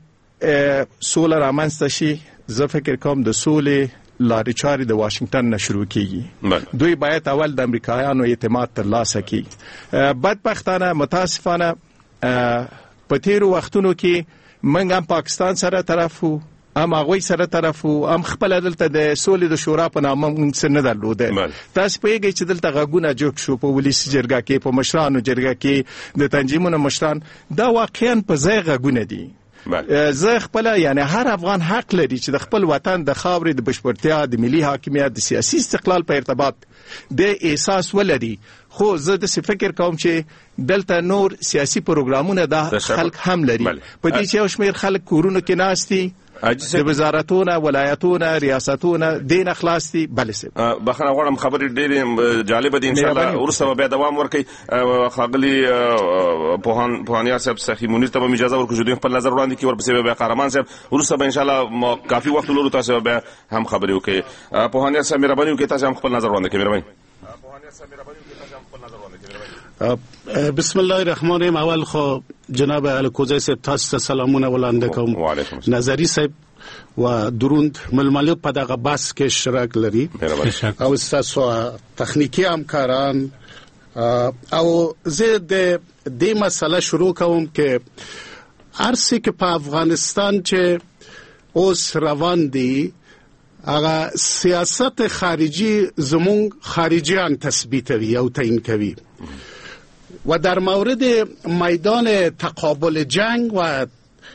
N: سوله رامنځته شي. زه فکر کوم د سولې لارې چارې د واشنگټن نه شروع کیږي. دوی باید اول د امریکایانو اعتماد ترلاسه کړي. بدبختانه متاسفانه په تیرو وختونو کې موږ هم پاکستان سره طرف وو ام هغه سره طرف وو ام خپل دلته د سولې د شورا په نامه موږ څه نه درلوده. تاسو پیږئ چې دلته غوونه جوړ شو په ولسی جرګه کې په مشرانو جرګه کې د تنظیمونو مشران دا واقعا په ځای غوونه دي. زه خپل یعنی هر افغان حق لري چې د خپل وطن د خاورې د بشپړتیا د ملي حاکمیت د سیاسي استقلال په ارتباط د احساس ولري. خو زه د فکر کوم چې دلته نور سیاسي پروګرامونه د خلک هم لري. په دې چې یو شمېر خلک کورونو کې ناشتي د وزارتونو ولایتونو ریاستونو دین اخلاص دي. بل څه
G: بخنه غواړم خبرې ډېرې جالب دي ان شاء الله ورسره به دوام ورکړي. خاغلی پوهانیا صاحب سخی مونږ ته به اجازه ورکړو چې دوی خپل نظر وړاندې کړي ورپسې به قهرمان صاحب ورسره به ان شاء الله کافي وخت لرو تاسو به هم خبرې وکړي. پوهانیا صاحب مهرباني وکړئ تاسو هم خپل نظر وړاندې کړئ. مهرباني.
O: بسم الله الرحمن الرحیم. اول خو جناب الکوزی صاحب تاسو سلامونه وړاندې کوم. نظری صاحب و دروند ململو په دغه بحث کې شرکت لري او تاسو تخنیکی همکاران او زه د دې مسله شروع کوم چې ارسي کې په افغانستان چې اوس روان دي هغه سیاست خارجي زموږ خارجيان تثبیتوي او تعیین کوي. و در مورد میدان تقابل جنگ و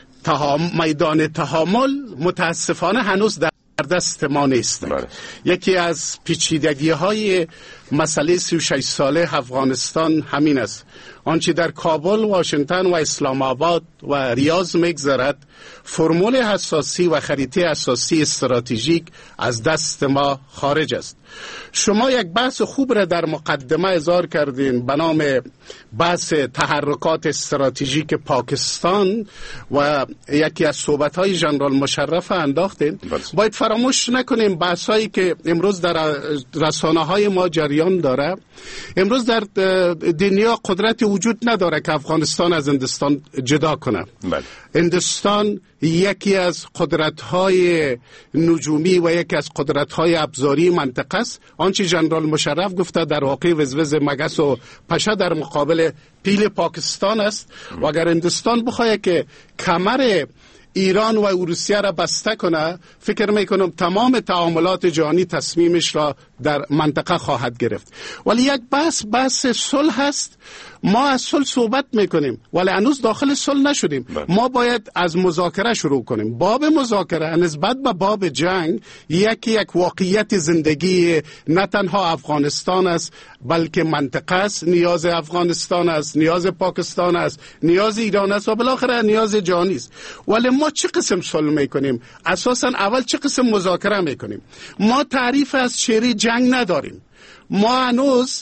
O: میدان تحامل متاسفانه هنوز در دست ما نیست. یکی از پیچیدگی های مسئله 36 ساله افغانستان همین است. آنچه در کابل، واشنگتن و اسلام آباد و ریاض میگذرد، فرمول اساسی و خریطه اساسی استراتژیک از دست ما خارج است. شما یک بحث خوب را در مقدمه اظهار کردین به نام بحث تحرکات استراتژیک پاکستان و یکی از صحبت‌های ژنرال مشرف انداختین. باید فراموش نکنیم بحثایی که امروز در رسانه‌های ما جریان داره. امروز در دنیا قدرت وجود نداره که افغانستان از هندوستان جدا کنه. هندوستان یکی از قدرت‌های نجومی و یکی از قدرت‌های ابزاری منطقه است. آنچه ژنرال مشرف گفته در واقع وزوز مگس و پشه در مقابل پیل پاکستان است و اگر هندوستان بخواد که کمر ایران و روسیه را بسته کنه، فکر میکنم تمام تعاملات جهانی تصمیمش را در منطقه خواهد گرفت. ولی یک بحث صلح است. ما از صلح صحبت میکنیم ولی هنوز داخل صلح نشدیم. ما باید از مذاکره شروع کنیم. باب مذاکره نسبت به باب جنگ یک واقعیت زندگی نه تنها افغانستان است بلکه منطقه است. نیاز افغانستان است، نیاز پاکستان است، نیاز ایران است و بالاخره نیاز جهانی است. ولی ما چه قسم صلح میکنیم؟ اساسا اول چه قسم مذاکره میکنیم؟ ما تعریف از شعری جنگ نداریم. ما هنوز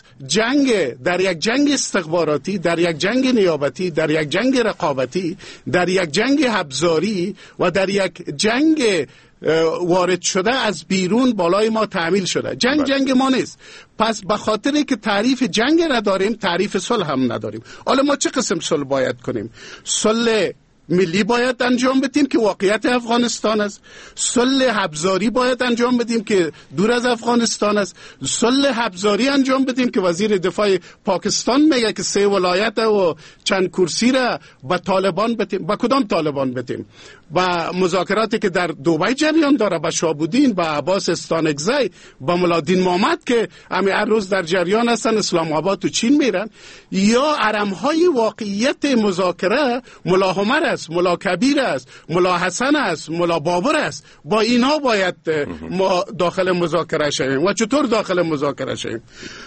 O: در یک جنگ استخباراتی، در یک جنگ نیابتی، در یک جنگ رقابتی، در یک جنگ ابزاری و در یک جنگ وارد شده از بیرون بالای ما تعمیل شده. جنگ ما نیست. پس به خاطر که تعریف جنگ نداریم، تعریف صلح هم نداریم. حالا ما چه قسم صلح باید کنیم؟ صلح ملی باید انجام بدیم که واقعیت افغانستان است. صلح ابزاری باید انجام بدیم که دور از افغانستان است. صلح ابزاری انجام بدیم که وزیر دفاع پاکستان میگه که 3 ولایت و چند کرسی را به طالبان بدیم. با کدام طالبان بدیم؟ با مذاکراتی که در دبی جریان داره، با شابودین، با عباس استانکزی، با ملادین محمد که همین هر روز در جریان هستن، اسلام آباد تو چین میرن، یا علمهای واقعیت مذاکره ملا عمر است، ملا کبیر است، ملا حسن است، ملا بابر است. با اینا باید ما داخل مذاکره شویم. و چطور داخل مذاکره شویم؟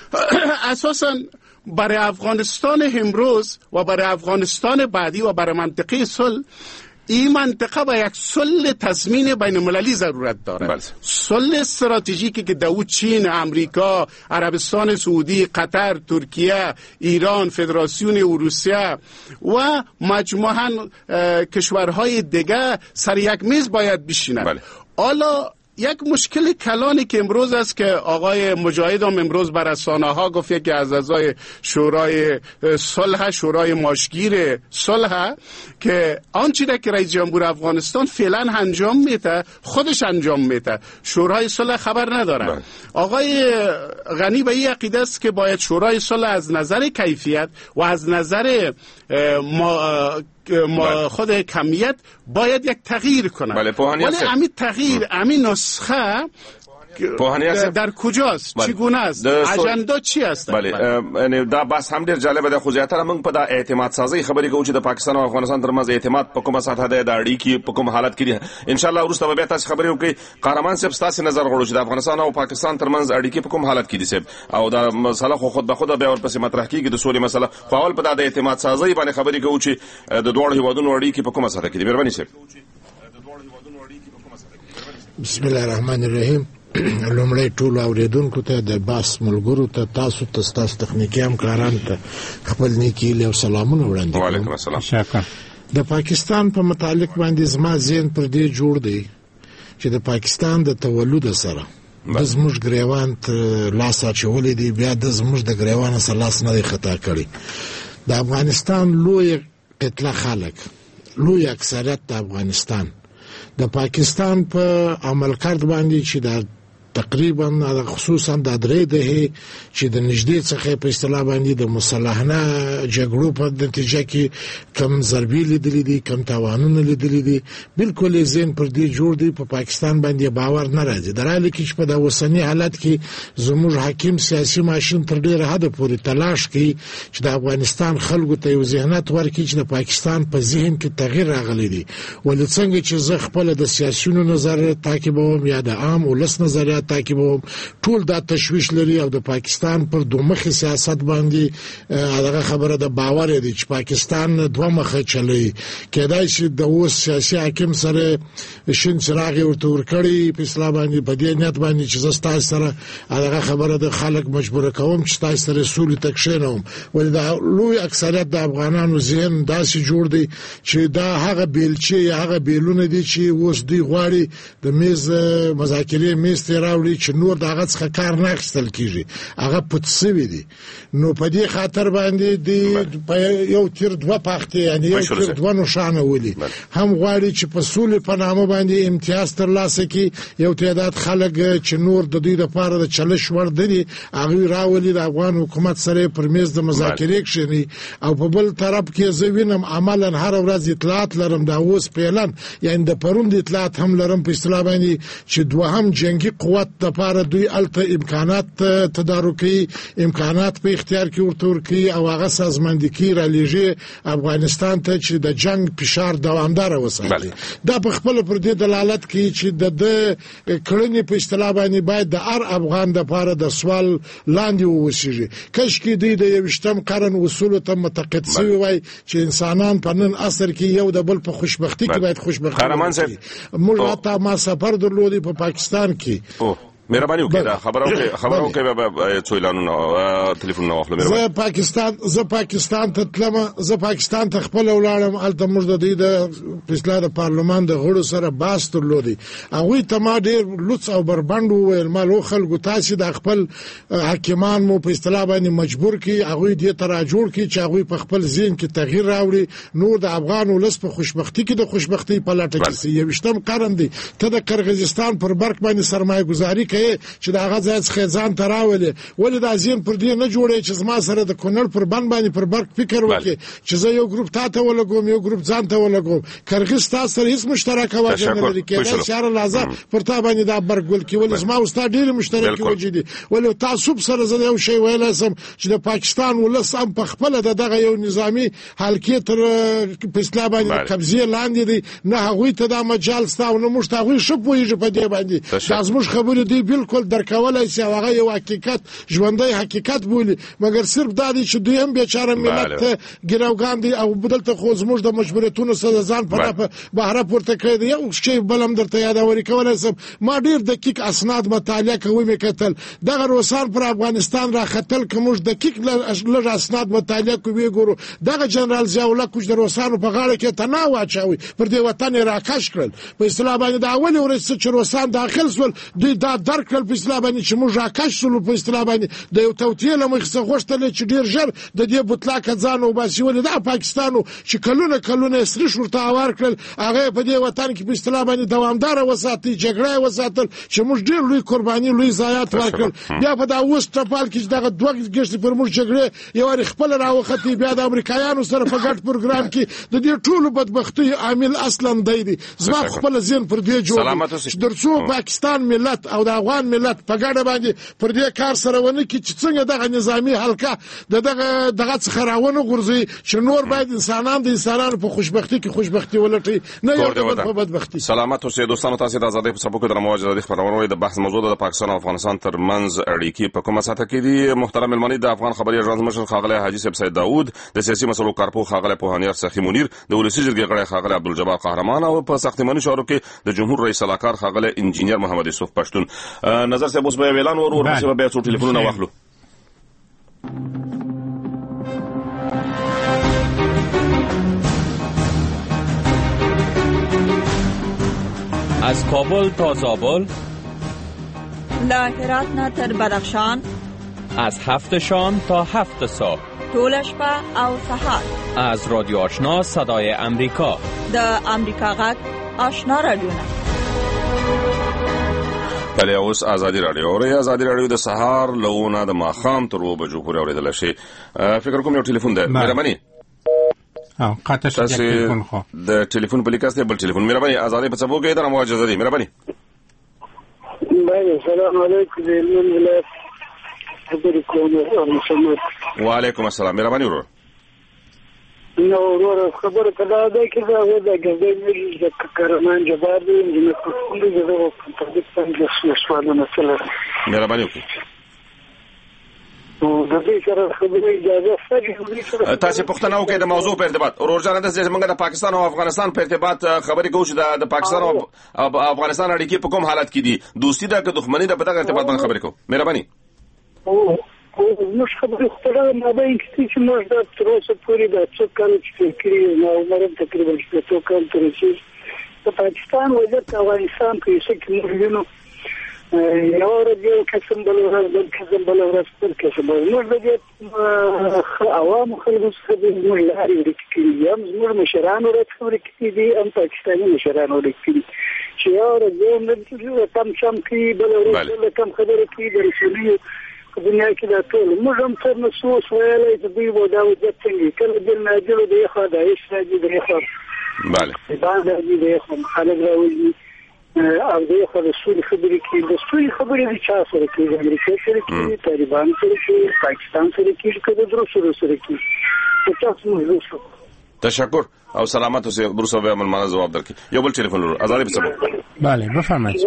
O: اساساً برای افغانستان امروز و برای افغانستان بعدی و برای منطقه صلح، این منطقه با یک صلح تضمین بین المللی ضرورت داره. صلح استراتژیکی که دو چین، امریکا، عربستان سعودی، قطر، ترکیه، ایران، فدراسیون روسیه و مجموعاً کشورهای دیگه سر یک میز باید بشینند. حالا یک مشکل کلانی که امروز است که آقای مجاهد هم امروز بر رسانه ها گفت که از اعضای شورای صلح، شورای ماشگیر صلح، که آنچه که رئیس جمهور افغانستان فعلا انجام میده خودش انجام میده، شورای صلح خبر نداره. آقای غنی به این عقیده است که باید شورای صلح از نظر کیفیت و از نظر خود کمیت باید یک تغییر کنه. ولی همین تغییر، همین نسخه در کجاست؟ چگونه است؟ اجندا چی است؟
G: بله، یعنی دا بس هم ډیر جالب ده. خو زیاتره موږ په دا اعتماد سازي خبرې کوو چې د پاکستان او افغانستان ترمنځ اعتماد په کومه سطح ده، د اړیکې په کوم حالت کې دي. ان شاء الله وروسته به تاسو خبرې وکړئ. قهرمان صاحب تاسو نظر غواړو چې د افغانستان او پاکستان ترمنځ اړیکې په کوم حالت کې دي صاحب، او دا مسله خود به خود بیا ورپسې مطرح کیږي د سولې مسله. خو اول په دا د اعتماد سازي باندې خبرې کوو چې د دوه هیوادونو اړیکې په کومه سطح کې دي. مهرباني صاحب.
P: بسم الله الرحمن الرحیم. لومړی ټول اوریدونکو ته، د باس ملګرو ته، تاسو تخنیکی همکارانو ته خپل نیکی له سلامونه وړاندې کوم.
G: وعلیکم السلام.
P: د پاکستان په متعلق باندې زما ذهن پر دې جوړ دی چې د پاکستان د تولد سره د زموږ ګریوان ته لاس اچولی دی، بیا د زموږ د ګریوان سره لاس نه دی خطا کړی. د افغانستان لوی قتله خلک، لوی اکثریت د افغانستان د پاکستان په عملکرد باندې چې د تقریبا خصوصا د 3 دهې چې د نږدې څخه په اصطلاح باندې د مسلحانه جګړو په نتیجه کې کم ضربې لیدلې دي، کم تاوانونه لیدلې دي. بالکل ځین پر دې جوړ دی په پاکستان باندې باور نه راځي. دراله کې چې په د اوسنی حالت کې زموږ حاکم سیاسي ماشين تر ډیره حد پورې تلاش کوي چې د افغانستان خلکو ته یو ذهنیت ورکړي چې د پاکستان په ذهن کې تغییر راغلی دی. ولې څنګه چې زه خپل د سیاسيونو نظر تعقیبوم یا د عام ولس نظریات تعقیبوم، ټول دا تشویش لري او د پاکستان پر دوه مخې سیاست باندې هغه خبره د باور دی چې پاکستان دوه مخه چلی. کېدای شي د اوس سیاسي حاکم سره شین چراغ ورته ورکړي په اسلام باندې په دې نیت باندې چې زستا سره هغه خبره د خلک مجبور کوم چې تاسو سره سولې تکشینوم. ولې دا لوی اکثریت د افغانانو ذهن داسې جوړ دی چې دا هغه بیلچې هغه بیلونه دي چې اوس دوی غواړي د میز مذاکرې میز ته راوړي چې نور دغه څخه کار نه اخیستل کیږي، هغه پټسوي دي. نو په دې خاطر باندې دی یو تیر دوه پخته یعنی یو تیر دوه نشانه ولي هم غواړي چې په سولې په نامه باندې امتیاز ترلاسه کړي. یو تعداد خلک چې نور د دوی لپاره د چلش ور دي هغه راولي د افغان حکومت سره پر میز د مذاکرې کښینی. او په بل طرف کې زه وینم عملاً هر ورځ اطلاعات لرم دا اوس پیلن یعنی د پروند اطلاعات هم لرم په اصطلاح باندې چې دوهم جنگي قوت د لپاره دوی الته امکانات تدارکي امکانات په اختیار کې ورته ورکړي او هغه سازماندهي را لېږي افغانستان ته چې د جنگ فشار دوامدار وساتي. دا په خپل پر دې دلالت کوي چې د کړنې په اصطلاح باندې باید د هر افغان د لپاره د سوال لاندې ووسیږي. کشکې دوی د 21م قرن اصول ته متقاعد شوی وای چې انسانان په نن عصر کې یو د بل په خوشبختی کې باید خوشبختی موږ حتی ما سفر درلودی په پاکستان کې.
G: مهرباني وکړه خبرو کې به څویلانو ټلیفون واخلم.
P: زه پاکستان ته تلم، زه پاکستان ته خپل ولاړم. الته موږ د دې د فیصله د پارلمان د غړو سره باس درلودی. هغه ته ما ډیر لوڅ او بربند وویل مالو خلکو تاسو د خپل حاکمان مو په اصطلاح باندې مجبور کی هغه دې تر جوړ کی چې هغه په خپل ذهن کې تغییر راوړي. نور د افغان ولس په خوشبختی کې د خوشبختی په لټه کې یو 21م قرن دی. ته د قرغیزستان پر برک باندې سرمایه گذاری چې دا غزا څخه ځان تراولې. ولې دا ځین پر دې نه جوړې چې زما سره د کونړ پر بند باندې پر برک فکر وکړي چې زه یو ګروپ تاته ولګوم یو ګروپ ځان ته ولګوم. قرغیزستان سره هیڅ مشترک وجه نه لري کېدای شهر لازم پر تا باندې دا برګول کې. ولې زما استاد ډېر مشترک وجه دي. ولې تاسو سره زه یو شی ویل سم چې د پاکستان ولس هم په خپل دغه یو نظامی حلقې تر په اصطلاح باندې قبضه لاندې دي. نه هغه ته دا مجال ستاو نه مشتاغوي شپويږي په دې باندې. دا زموږ خبره دی بالکل درکولای شي هغه یو حقیقت ژوندۍ حقیقت بولی. مګر صرف دا دي چې دوی هم بیچاره ملت ګراوګان دي او بدلته خو زموږ د مجبوریتونو سره ځان په بهره پورته کړی دی. یو شی بلم درته یادوري کولای سم ما ډیر دقیق اسناد مطالعه کوم کتل دغه روسان پر افغانستان را خطل کوم دقیق لږ اسناد مطالعه کوي ګورو دغه جنرال ضیاءالله کوچ د روسانو په غاړه کې تناو اچوي پر دې وطن راکش کړل. په اصطلاح باندې دا اول ورځ چې روسان داخل سول دوی دا درک کړل په اصطلاح باندې چې موږ راکش سول په اصطلاح باندې د یو توطیه لمخ څخه غوښتل چې ډیر ژر د دې بوتلاک ځان او باسي. ولې دا پاکستانو چې کلونه سرش ورته اوار کړل هغه په دې وطن کې په اصطلاح باندې دوامدار وساتي جګړه وساتل چې موږ ډیر لوی قرباني لوی ضایعات ورکړل. بیا په دا اوس ټپال کې دغه دوه ګشت پر موږ جګړه یو خپل راوختی بیا د امریکایانو سره په ګډ پروګرام کې د دې ټولو بدبختی عامل اصلا دی زما خپل ذهن پر دې جوړ درڅو پاکستان ملت او د افغان ملت په ګډه باندې پر دې کار سره ونه کې چې څنګه دغه نظامی حلقه دغه څخه راونه غورځي چې نور باید انسانان د انسانانو په خوشبختی کې خوشبختی ولټي نه یو په بدبختی.
G: سلامت اوسئ دوستانو، تاسو د آزادۍ په څپو کې د مواجهه د خبرونو د بحث موضوع د پاکستان او افغانستان ترمنځ اړیکې په کومه ساحه کې دي. محترم ملمنې د افغان خبري اژانس مشر خاغلی حاجی صاحب سید داوود، د سیاسي مسلو کارپو خاغلی پوهانیار سخی منیر، د ولسی جرګې غړی خاغلی عبدالجبار قهرمان او په ساختماني چارو کې د جمهور رئیس سلاکار خاغلی انجینیر محمد یوسف پښتون. نظر صاحب اوس به اعلان ورپسې به بیا څو ټلیفونونه واخلو.
Q: از کابل تا زابل،
R: له هرات نه تر بدخشان،
Q: از 7 شام تا 7 صبح،
R: ټول شپه او سهار،
Q: از رادیو آشنا صدای امریکا،
R: د امریکا غږ آشنا رادیو نه
G: بله اوس ازادي رادیو د سهار لونه د ماخام تر 2 بجو پورې اوریدل شي. فکر کوم یو ټلیفون ده مهرباني
F: قاطع شي ټلیفون خو
G: د ټلیفون په لیکاسته بل ټلیفون مهرباني ازادي په څبو کې درمو اجازه دي مهرباني.
C: السلام علیکم زمون ولایت خبرې کوم.
G: وعلیکم السلام مهرباني ورو.
C: نو ورو خبره کدا ده کې دا ودا ګرځي د کارمان جواب دې نه کوم دې زه په دې څنګه سوال مسله
G: مهرباني وکړئ.
C: نو د دې سره خبرې اجازه سره
G: تاسو پوښتنه وکړئ د موضوع په ارتباط اورجانه د زمونږ د پاکستان او افغانستان په ارتباط خبرې کوو چې د پاکستان او افغانستان اړیکې په کوم حالت کې دي دوستي ده که دښمنی ده په دغه ارتباط باندې خبرې کوو مهرباني.
C: موږ خبرې خبره نه به چې موږ د تر اوسه پورې د څو کال چې نو عمر تقریبا 2 کال تر چې په پاکستان وضعیت افغانستان کې څه کې موږ وینو یو ورځ قسم بل قسم موږ د عوام خلکو څخه موږ لارې ورکړي یم موږ مشرانو ورکړي دي ام پاکستاني مشرانو ورکړي چې یو ورځ موږ تم شم کې بل ورځ کم خبره کې د رسولي دنیا کې دا ټول موږ هم تر نو سوس ویلای چې دوی وو دا وځي څنګه کله د ناجلو د یخه د ایشاجي د یخه
G: bale
C: باندې د یخه خلک راوځي او د یخه د سولې خبرې کې د سولې خبرې د چا سره کې د امریکا سره کې طالبان سره کې پاکستان سره کې کله درو سره کې تاسو موږ
G: تشکر او سلامت اوسئ برسو به عمل جواب درکې یو بل ټلیفون لرو آزادی په سبب
F: بله بفرمایید.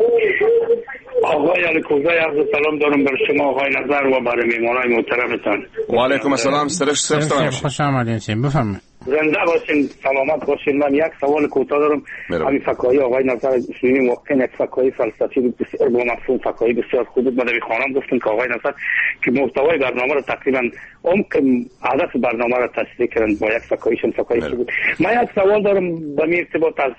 S: آقای الکوزی عرض سلام دارم بر شما آقای نظر و بر میهمانان محترمتان.
G: و علیکم السلام
F: خوش آمدید بفرمایید.
S: زنده باشین سلامت باشین. من یک سوال کوتاه دارم. همین فکاهی آقای نظر شنیدیم واقعا یک فکاهی فلسفی بسیار با مفهوم فکاهی بسیار خوب بود. من خانم گفتم که آقای نظر که محتوای برنامه رو تقریبا عمق هدف برنامه رو تصدیق کردن با یک فکاهیشون فکاهی بود. من یک سوال دارم به ارتباط از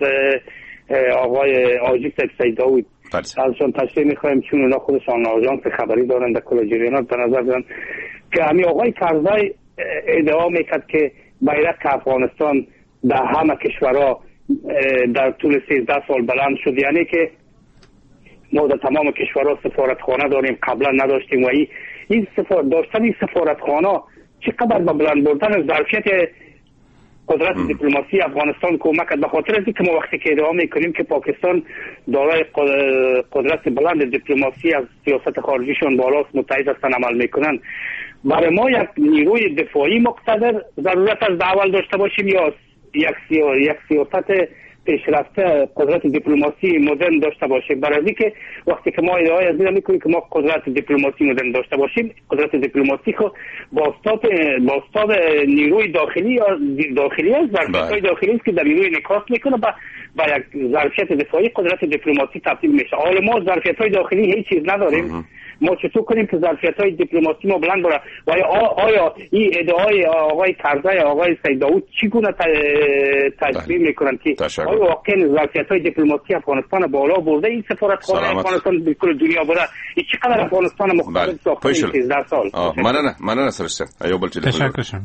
S: آقای آجی سید داوود. ازشان تشریح می‌خوایم چون اونا خودشان آژانس خبری دارن در کل جریانات به نظر دارن که همین آقای کرزی ادعا میکرد که بیرق افغانستان در همه کشورها در طول 13 سال بلند شد یعنی که ما در تمام کشورها سفارتخانه داریم قبلا نداشتیم و این داشتن این سفارتخانه چقدر به بلند بردن ظرفیت قدرت دیپلماسی افغانستان کمک کرد به خاطر از اینکه ما وقتی که ادعا میکنیم که پاکستان دارای قدرت بلند دیپلماسی از سیاست خارجیشون بالاست متحد هستن عمل میکنن برای ما یک نیروی دفاعی مقتدر ضرورت از اول داشته باشیم یا یک سیاست پیشرفته قدرت دیپلماسی مدرن داشته باشیم برای اینکه وقتی که ما ادعای از این میکنیم که ما قدرت دیپلماسی مدرن داشته باشیم قدرت دیپلماسی خود باستاب نیروی داخلی است ظرفیت‌های داخلی است که در نیروی انعکاس میکنه با یک ظرفیت دفاعی قدرت دیپلماسی تبدیل میشه. حالا ما ظرفیت‌های داخلی هیچ چیز نداریم ما چطور کنیم که ظرفیت‌های دیپلماسی ما بلند بره و آیا این ادعای آقای کرزی آقای سید داوود چگونه تشریح میکنن که آیا واقعا ظرفیت‌های دیپلماسی افغانستان بالا برده این سفارتخانه افغانستان به کل دنیا بره این چقدر افغانستان مختلف ساخته این 13 سال.
G: مننه سرشته ایوب
F: تشکر.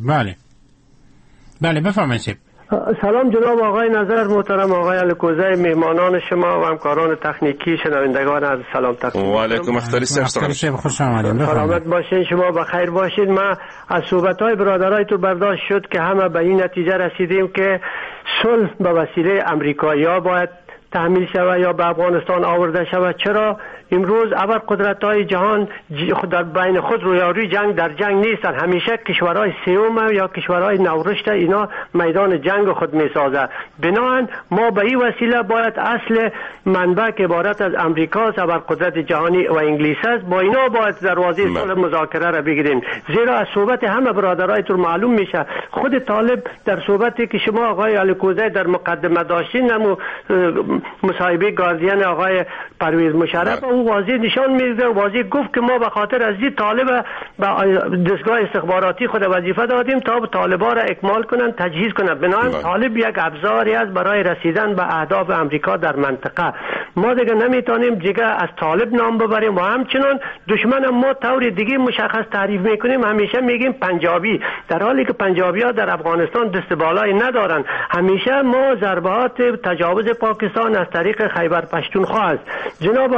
F: بله بفرمایید.
T: سلام جناب آقای نظر محترم آقای الکوزی میهمانان شما و همکاران تکنیکی شنوندگان از سلام تقدیم
G: و علیکم السلام
F: خوش آمدید
T: سلامت باشین شما بخیر باشید. ما از صحبت‌های برادرای تو برداشت شد که همه به این نتیجه رسیدیم که صلح به وسیله امریکایی‌ها باید تحمیل شود یا به افغانستان آورده شود. چرا امروز ابرقدرت‌های جهان در بین خود رویارویی در جنگ نیستن. همیشه کشورهای سوم یا کشورهای نورشته اینا میدان جنگ خود میسازه. بنابراین ما به این وسیله باید اصل منبع که عبارت از امریکاست ابرقدرت جهانی و انگلیس است با اینا باید دروازه صلح مذاکره را بگیریم. زیرا از صحبت همه برادرای تو معلوم میشه خود طالب در صحبتی که شما آقای الکوزی در مقدمه داشتین نمو مصاحبه گاردین آقای پرویز مشرف او واضح نشان میده واضح گفت که ما به خاطر از این طالب به دستگاه استخباراتی خود وظیفه دادیم تا طالبا را اکمال کنن تجهیز کنن. بنابراین طالب یک ابزاری است برای رسیدن به اهداف امریکا در منطقه. ما دیگه نمیتونیم دیگه از طالب نام ببریم و همچنان دشمن ما طور دیگه مشخص تعریف میکنیم. همیشه میگیم پنجابی در حالی که پنجابی‌ها در افغانستان دست بالایی ندارن. همیشه ما ضربات تجاوز پاکستان از طریق خیبر پشتونخوا است. جناب آقای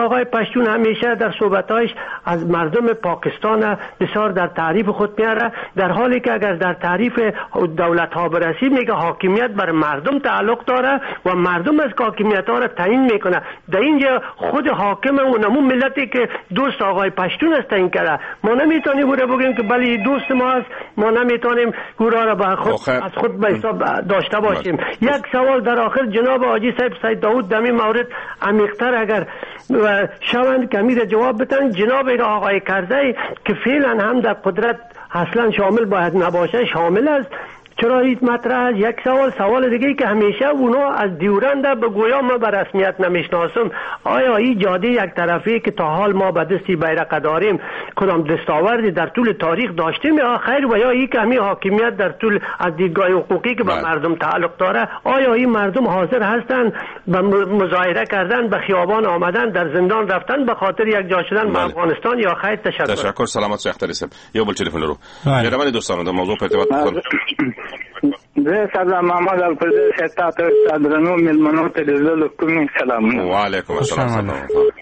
T: پشتون همیشه در صحبتایش از مردم پاکستان بسیار در تعریف خود میاره، در حالی که اگر در تعریف دولت ها برسی میگه حاکمیت بر مردم تعلق داره و مردم از حاکمیت ها را تعیین میکنه. در اینجا خود حاکم اونمون ملتی که دوست آقای پشتون است تعیین کرده. ما نمیتونیم او را بگیم که بله دوست ما است، ما نمیتونیم او را به خود از خود به حساب داشته باشیم. یک سوال در آخر جناب حاجی صاحب سید داود دمی مورد عمیق‌تر اگر شوند کمی را جواب بدن. جناب آقای کرزی که فعلا هم در قدرت اصلا شامل باید نباشه شامل است، چرا این مطرح است؟ یک سوال دیگه که همیشه اونا از دیورند به گویا ما به رسمیت نمیشناسم، آیا این جاده یک طرفی که تا حال ما به دستی بیرق داریم کدام دستاوردی در طول تاریخ داشتیم یا خیر، و یا این که همین حاکمیت در طول از دیدگاه حقوقی که به مردم تعلق داره، آیا این مردم حاضر هستند به مظاهره کردن، به خیابان آمدن، در زندان رفتن به خاطر یک جا شدن به افغانستان یا خیر؟
G: تشکر. سلامت شیخ تلیسم. یا بل تلفن رو یادمانی دوستان در موضوع ارتباط کنم.
S: زه سردار محمد القدس ستات صدرنو ملمنو تلزل کوم سلام.
G: و علیکم السلام.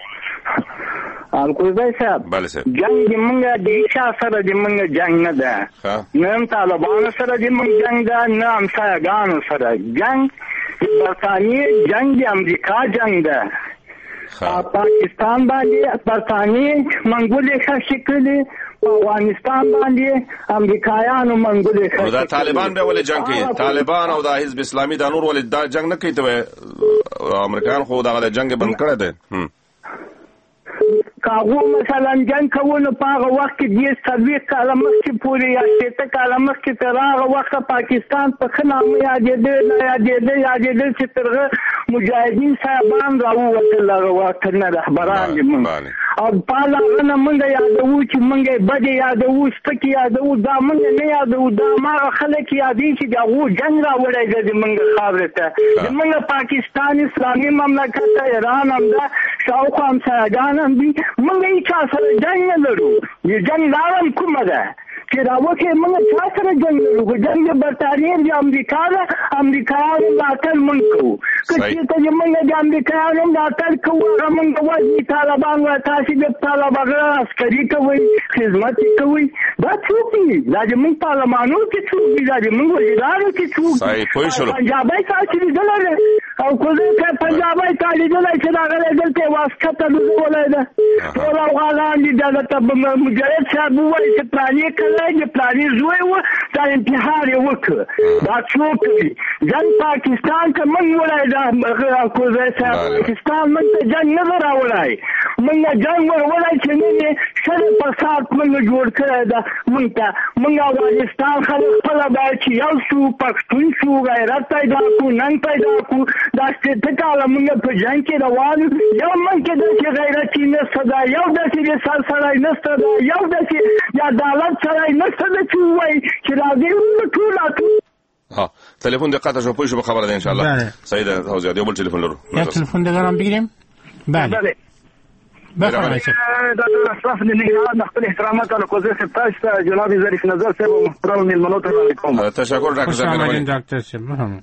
S: القدس صاحب
G: بله صاحب
S: جنگ منګه د ایشا سره د منګه جنگ نه ده، نه طالبان سره د منګه جنگ ده، نه امسایگان سره جنگ. برطانیه جنگ امریکا جنگ ده. پاکستان باندې برطانیه منګولې خشې کړي، افغانستان باندې امریکایانو منګولې خشې.
G: دا طالبان به ولې جنگ کوي؟ طالبان او د حزب اسلامي د نور ولې دا جنگ نه کوي؟ ته امریکایان خو دا جنگ بند کړی دی.
S: کاغو مثلا جنگ کوونو په هغه وخت کې د سروي کاله مخکې پورې یا شته کاله مخکې تر هغه وخت پاکستان په خنامه یادېدل چې ترغه مجاهدین صاحبان راووتل، هغه وخت نه رهبران دي مونږ او پاله نه مونږ یادوو چې مونږ بد یادوو، سپکې یادوو، دا مونږ نه یادوو، دا ما خلک یادوي چې دغه جنگ راوړی دی مونږ خاورې ته. مونږ پاکستان اسلامي مملکت ایران هم ده، شاوخوا همسایګان هم دي، مونږ هیچا سره جنگ نه لرو. جنگ لارم کومه ده چې راوکې مونږ چا سره جنگ لرو؟ خو جنگ د برطانیې د امریکا ده، امریکایانو ملاتړ مونږ کوو. که چېرته چې مونږ د امریکایانو ملاتړ کوو هغه مونږ وژني طالبان، وایي تاسې د طالبان عسکري کوئ، خدمت یې کوئ. دا څوک دي؟ دا د مونږ پارلمانونو کې څوک دي؟ دا د مونږ وزیرانو کې څوک دي؟ پنجابی تاسې لیدلی دی او که پنجابی تا لیدلی چې راغلی دلته یې واسکټه لوزولی ده، ټول افغانان دي. دلته مجاهد صاحب ووایي چې پلانې کلی د پلانې زوی و، دا انتحار یې وکړه. دا څوک کوي؟ جنګ پاکستان ته مونږ وړی ده کوزی صاحب، پاکستان مونږ ته جنګ نه ده راوړی، مونږ جنګ وړی چې نن یې ښه فساد مونږ جوړ کړی ده. مونږ ته مونږ افغانستان خلک خپله باید چې یو شو، پښتون شو، غیرت پیدا کړو، ننګ پیدا کړو. دا شپېته کاله مونږ په جنګ کې روان یو، یو مونږ کې داسې غیرتي نشته ده، یو داسې د سر سړی نشته ده، یو داسې د عدالت سړی نشته ده چې ووایي چې راځئ ټول
G: تلفن دقت شو پوه شو به خبره ده ان شاء الله. سید حوزیاد یو بل تلفن لرو.
F: یک تلفن دیگر هم بگیریم؟ بله بفرمایید.
S: ډاکټر اشرف ننګرهار خپل احترامات له کوزه سپتاش ته جناب ظریف نظر صاحب او محترم میلمنو ته علیکم.
G: تشکر ډاکټر صاحب.
F: ډاکټر صاحب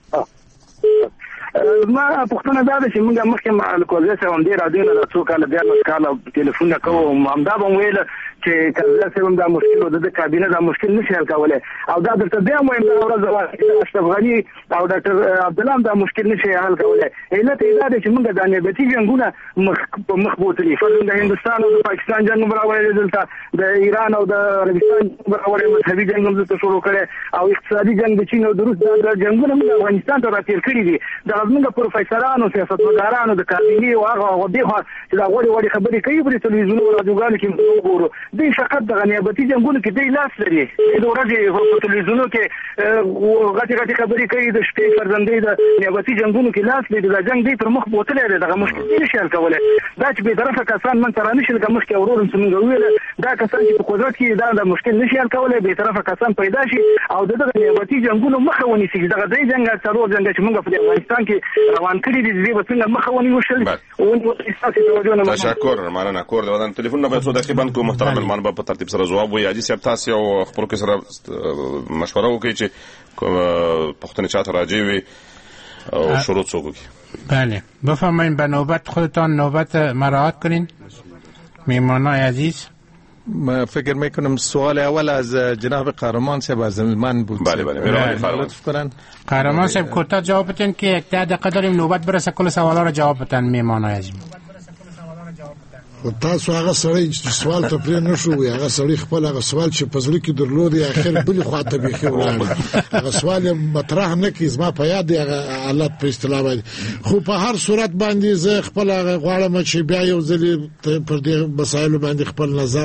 S: ما پښتنه دا چې موږ مخکې مع کوزه صاحب هم ډیر راډیو نه څو کال بیا نو کال ټلیفون کوم، همدا به ویل چې کوزه صاحب دا مشکل د کابینه دا مشکل نشي حل کولای، او دا درته بیا وایم دا ورځ اشرف غنی او ډاکټر عبدالله دا مشکل نشي حل کولای. علت دا دی چې موږ د نباتي جنگونه مخ بوتلي، فرض د هندستان او د پاکستان جنگ برابر دلته د ایران او د عربستان برابر مذهبي جنگ هم دلته شروع کړي، او اقتصادي جنگ د چین او د روس د جنگونه موږ افغانستان ته راټیر کړي دي. دا موږ پروفیسورانو، سیاستمدارانو د کابینې او هغه دغه چې دا وړي خبرې کوي په تلویزیون او رادیوګانو کې موږ ګورو، دوی فقط د غنیابتي جنگونو کې دوی لاس لري. د ورځې په تلویزیونو کې غټي خبرې کوي، د شپې فرزندې د غنیابتي جنگونو کې لاس لري. دا جنگ دی پر مخ بوتلی دی، دغه مشکل نشي حل کولی. دا چې بې طرفه کسان من سره نشي لکه مخکې اورورم چې موږ وویل، دا کسان چې په قدرت کې دا مشکل نشي حل کولی، بې طرفه کسان پیدا شي او د دغه غنیابتي جنگونو مخه ونیسي. دغه درې جنګ څلور جنګ چې موږ په افغانستان کې روان کړي دي، دې به څنګه مخه ونیوشل.
G: تشکر. مننه. کور د ودان تلیفون نه به څو دقیقې بند کوو. محترم ملمان به په ترتیب سره ځواب وایي. حاجي صاحب تاسو او خپل کې سره مشوره وکړئ چې پښتنې چاته راځي وي او شروع څوک وکړي.
F: بله بفرمایید. به نوبت خودتان نوبت مراعات کنین میهمانای عزیز.
N: ما فکر میکنم سوال اول از جناب قهرمان صاحب از من بود.
G: بله
N: لطف کنن
F: قهرمان صاحب کوتاه جواب بدین که یک دقیقه داریم نوبت برسه کل سوالا رو جواب بدن میهمانای عزیز.
P: تاسو هغه سړی چې سوال ته پرې نه شو هغه سړی خپل هغه سوال چې په زړه کې درلود یې اخر بل خواته به ولاړ هغه سوال مطرح نه کی زما په یاد هغه حالت په اصطلاح باندې خو په هر صورت باندې زه خپل هغه غواړم چې بیا یو ځل پر دې مسایل باندې خپل نظر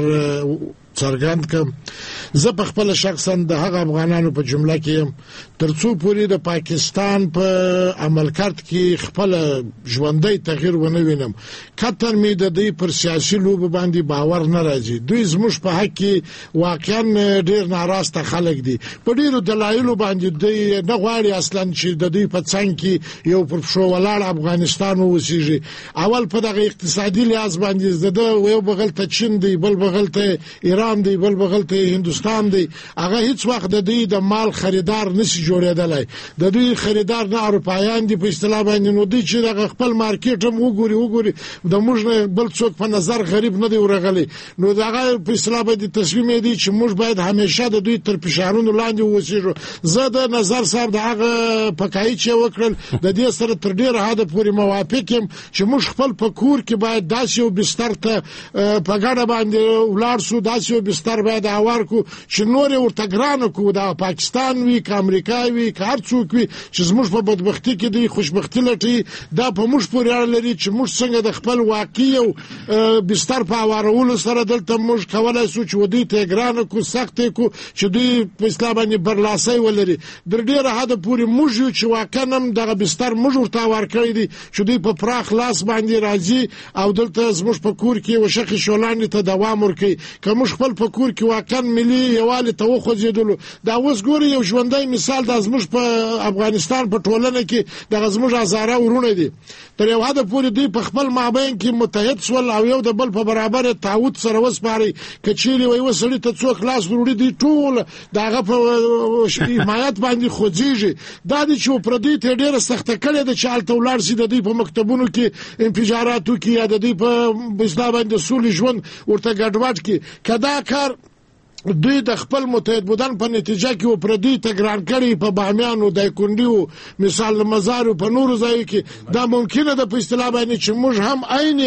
P: څرګند کوم. زه په خپل شخصا د هغه افغانانو په جمله کې ترڅو پوری د پاکستان په عملکرد کې خپل ژوندۍ تغییر ونه وینم کتر می د دې پر سیاسي لوب باندې باور نه راځي. دوی زموږ په حق کې واقعا ډیر ناراسته خلک دي په ډیرو دلایلو باندې دوی نه غواړي اصلا چې د دوی په څنګ کې یو پر شو ولاړ افغانستان ووسیږي. اول په دغه اقتصادي لحاظ باندې د یو بغل ته چین دی بل بغل ته ایران دی بل بغل ته هندستان دی هغه هیڅ وخت د دوی د مال خریدار نشي جوړېدلای. د دوی خریدار نه اروپایان دي په اصطلاح باندې نو دوی چې دغه خپل مارکیټ هم وګوري د موږ نه بل څوک په نظر غریب نه دی ورغلی نو دغه په اصطلاح باندې تصمیم دی چې موږ باید همیشه د دوی تر فشارونو لاندې ووسیږو. زه د نظر صاحب د هغه پکای چې وکړل د دې سره تر ډیره حد پورې موافق یم چې موږ خپل په کور کې باید داسې یو بستر ته په ګډه باندې ولاړ شو داسې یو بستر باید اوار کو چې نور ورته ګران کو د پاکستان وی ک امریکا وی ک هر څوک وی چې موږ په بدبختی کې دی خوشبختی لټي دا په موږ پورې اړه لري چې موږ څنګه د خپل واقعي او بستر په اوارولو سره دلته موږ کولای شو چې ودی ته ګران کو سخت کو چې دوی په اسلام باندې برلاسي ولري در ډیره حد پورې موږ چې واقعا هم دغه بستر موږ ورته ورکړی دي چې دوی په پراخ لاس باندې راځي او دلته زموږ په کور کې وشخي شولان ته دوام ورکړي کوم خپل په کور کې واقعا ملي یوالي ته وخوځیدلو دا اوس ګوري یو ژوندۍ مثال د زموږ په افغانستان په ټولنه کې د زموږ هزاره ورونه دي تر یو حد پورې دوی په خپل مابین کې متحد سول او یو د بل په برابر تعهد سره وسپاري کچېری وي وسړي ته څوک لاس وروړي دي ټول داغه په حمایت باندې خوځيږي دا د چې پر دې ته ډیره سخته کړې د چالت ولار سي د دې په مکتبونو کې انفجاراتو کې یا د دې په اسلام باندې سولې ژوند ورته ګډوډ کې کدا کار دوی د خپل متحد بودن په نتیجه کې و پردي تګران کړي په بامیانو د کونډیو مثال مزارو په نورو ځایو کې دا ممکنه ده په اصطلاح باندې چې موږ هم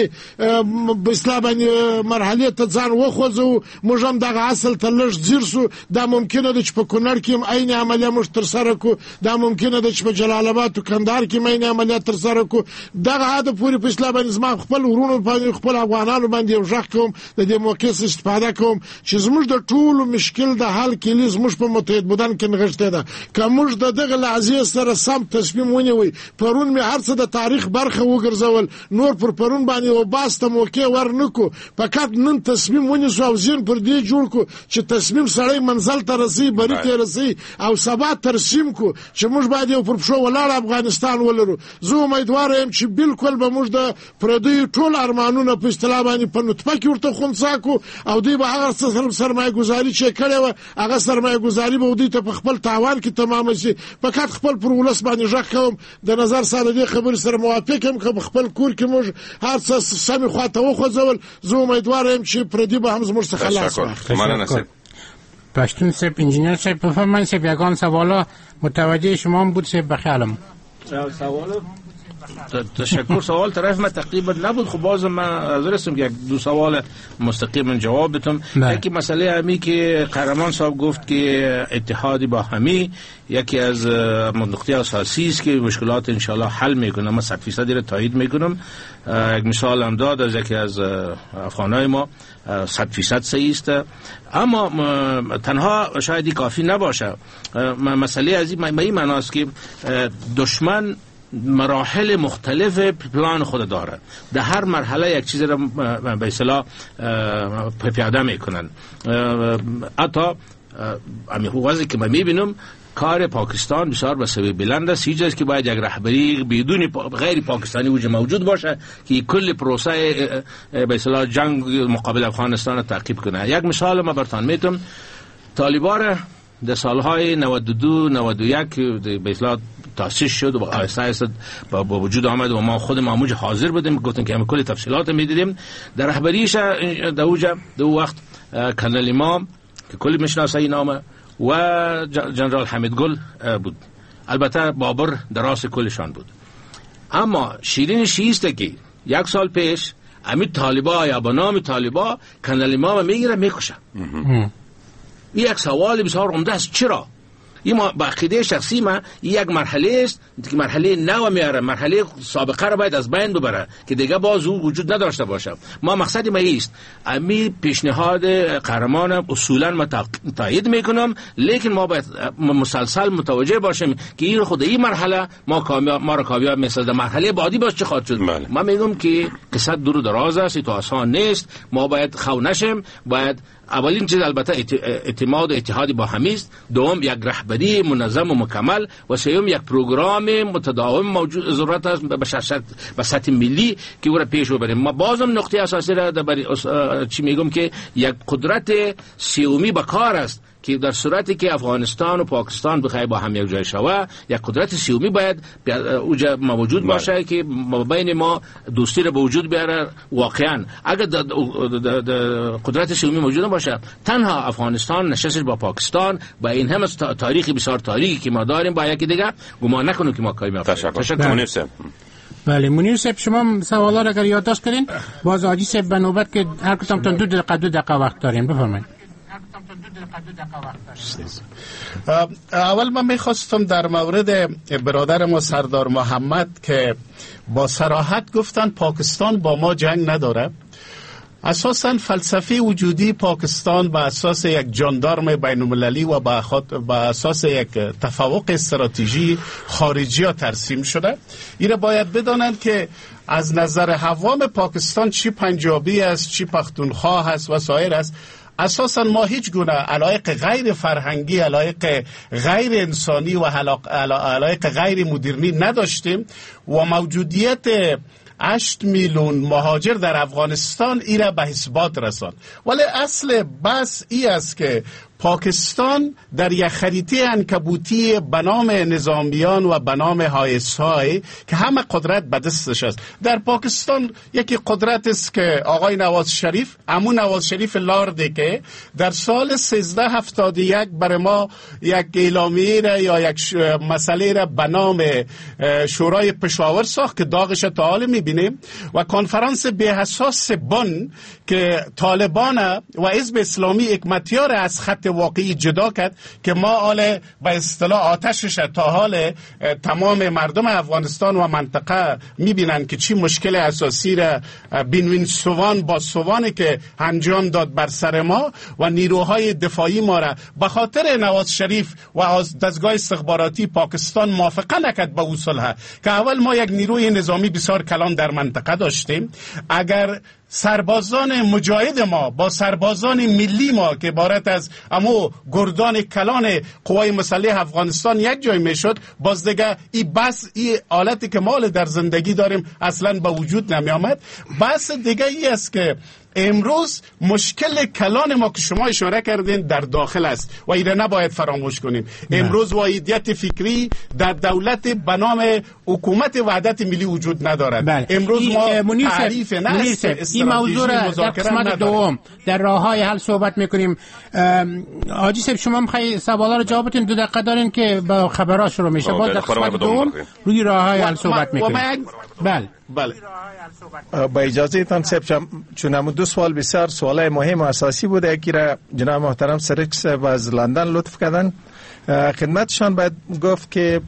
P: عین په اصطلاح باندې مرحله ته ځان وخوځو موږ هم دغه اصل ته لږ ځیر سو دا ممکنه ده چې په کونړ کې هم عین عملیه موږ تر سره کو دا ممکنه ده چې په جلال آباد او کندهار کې عین عملیه تر سره کو دغه حد پورې په اصطلاح باندې زما خپل ورونو باندې خپل افغانانو باندې یو ځخ کوم د دې موقع استفاده کوم چې زموږ د ټول مشکل د حل کلی زموږ په متحد بودن کې نغښته ده کومش د دغه لحظې سره سم تصمیم ونیوي پرون می هرڅه د تاریخ برخه وګرځول نور پر پرون باندې و باسته موقع ورنکو فقط نن تصمیم ونیسو او زین پر دې جوړ کو چې تصمیم سړی منزل ته رسي بری ته رسي او سبا ترسیم کو چې موږ باید یو پر شو ولاړ افغانستان ولرو زه امیدوار یم چې بالکل به موږ د پردي ټول ارمانونه په اصطلاح باندې په نطفه کې ورته خونڅا کو او دوی به هغه سرمایه گذاری چې کړي و هغه سرمایه گذاری به ودی ته په خپل تاوان کې تمام شي فقط خپل پر ولس باندې ځخ کوم د نظر سره دې خبر سره موافق یم که خپل کور کې موږ هر څه سمې خواته وخوځول زه امیدوار یم چې پردي به هم زموږ څخه خلاص
G: شي.
F: پشتون صاحب انجینر صاحب بفرمایید صاحب یگان سوالا متوجه شما بود صاحب بخیالم
M: سوال تشکر سوال طرف من تقریبا نبود خب باز من حاضر هستم که دو سوال مستقیما جواب بدم. یکی مسئله همی که قهرمان صاحب گفت که اتحادی با همی یکی از نقطه اساسی است که مشکلات انشالله حل میکنه من 100% را تایید میکنم. یک مثال هم داد از یکی از افغانای ما 100% صحیح است اما تنها شاید کافی نباشه. مسئله از این معناست که دشمن مراحل مختلف پلان خود داره در هر مرحله یک چیز را به اصطلاح پیاده میکنن. حتی همین وضعی که من میبینم کار پاکستان بسیار به سوی بلند است. هیچ جاست که باید یک رهبری بدون غیر پاکستانی موجود باشه که کل پروسه به اصطلاح جنگ مقابل افغانستان را تعقیب کنه. یک مثال ما براتون میتونم طالبان در سالهای 92 91 به اصطلاح تأسیس شد و آهسته با وجود آمد و ما خود ماموج حاضر بودیم، گفتن که همه کل تفصیلات میدیدیم. در رهبریش دو وقت کانال امام که کلی میشناسه این نامه و جنرال حمیدگل بود. البته بابر در راس کلشان بود. اما شیرین شیسته که یک سال پیش امید طالبا یا به نام طالبا کانال امام میگیره میکشه. این یک سوال بسیار عمده است. چرا؟ این با عقیده شخصی من یک مرحله است که مرحله نو میاره، مرحله سابقه را باید از بین ببره که دیگه باز او وجود نداشته باشه. ما مقصد ما است امی پیشنهاد قهرمان اصولا ما تایید میکنم، لیکن ما باید مسلسل متوجه باشیم که این خود این مرحله ما را کامیاب میسازه. مرحله بعدی باز چه خواهد شد؟ ما میگم که قصه دور و دراز است، تو آسان نیست. ما باید خو نشیم. باید اولین چیز البته اعتماد و اتحادی با همیست، دوم یک رهبری منظم و مکمل و سوم یک پروگرام متداوم موجود ضرورت است به سطح ملی که او را پیش ببریم. ما بازم نقطه اساسی را چی میگم که یک قدرت سیومی به کار است که در صورتی که افغانستان و پاکستان بخوای با هم یک جای شوه، یک قدرت سیومی باید اوجا موجود باشه که بین ما دوستی را به وجود بیاره. واقعا اگر قدرت سیومی موجود باشه، تنها افغانستان نشستش با پاکستان با این هم تاریخی بسیار تاریخی که ما داریم با یکی دیگه گمان نکنیم که ما کاری می‌افریم.
G: تشکر.
F: بله منیر صاحب، شما سوالا را اگر یادداشت کردین، باز حاجی صاحب به نوبت که هر کدامتون 2 دقیقه وقت دارین بفرمایید.
O: اول من میخواستم در مورد برادر ما سردار محمد که با صراحت گفتن پاکستان با ما جنگ نداره. اساساً فلسفه وجودی پاکستان با اساس یک جاندارم بین المللی و با اساس یک تفوق استراتژی خارجی ها ترسیم شده. این باید بدانند که از نظر عوام پاکستان چی پنجابی است، چی پختونخوا است و سایر است. اساساً ما هیچ گونه علایق غیر فرهنگی، علایق غیر انسانی و علایق غیر مدرنی نداشتیم و موجودیت 8 میلیون مهاجر در افغانستان ای را به اثبات رساند. ولی اصل بحث ای است که پاکستان در یک خریطه عنکبوتی به نام نظامیان و به نام هایس‌های که همه قدرت به دستش است. در پاکستان یکی قدرت است که آقای نواز شریف، عمو نواز شریف لارده که در سال 1371 برای ما یک اعلامیه را یا یک مسئله را به نام شورای پشاور ساخت که داغش تا حال میبینیم و کنفرانس به اساس بن که طالبان و حزب اسلامی حکمتیار از خط واقعی جدا کرد که ما آل به اصطلاح آتشش تا حال تمام مردم افغانستان و منطقه میبینن که چی مشکل اساسی را بینوین سوان با سوانی که انجام داد بر سر ما و نیروهای دفاعی ما را به خاطر نواز شریف و از دستگاه استخباراتی پاکستان موافقه نکرد به اصولها که اول ما یک نیروی نظامی بسیار کلان در منطقه داشتیم. اگر سربازان مجاهد ما با سربازان ملی ما که عبارت از امو گردان کلان قوای مسلح افغانستان یک جای میشد، باز دیگه این بس این حالتی که ما در زندگی داریم اصلا به وجود نمی آمد. بس دیگه ای است که امروز مشکل کلان ما که شما اشاره کردین در داخل است و اینو نباید فراموش کنیم. امروز واحدیت فکری در دولت به نام حکومت وحدت ملی وجود ندارد. امروز ما تعریف نه
F: این موضوع را در قسمت دوم در راههای حل صحبت میکنیم. حاجی صاحب شما میخوای سوالا رو جواب بدین، 2 دقیقه دارین که با خبرها شروع میشه. باز در قسمت دوم روی راههای حل صحبت میکنیم.
O: بله
N: با اجازه تان صاحب، چون هم 2 سوال بسیار سوالای مهم و اساسی بوده یکی را جناب محترم سرکس از لندن لطف کردن. خدمتشان باید گفت که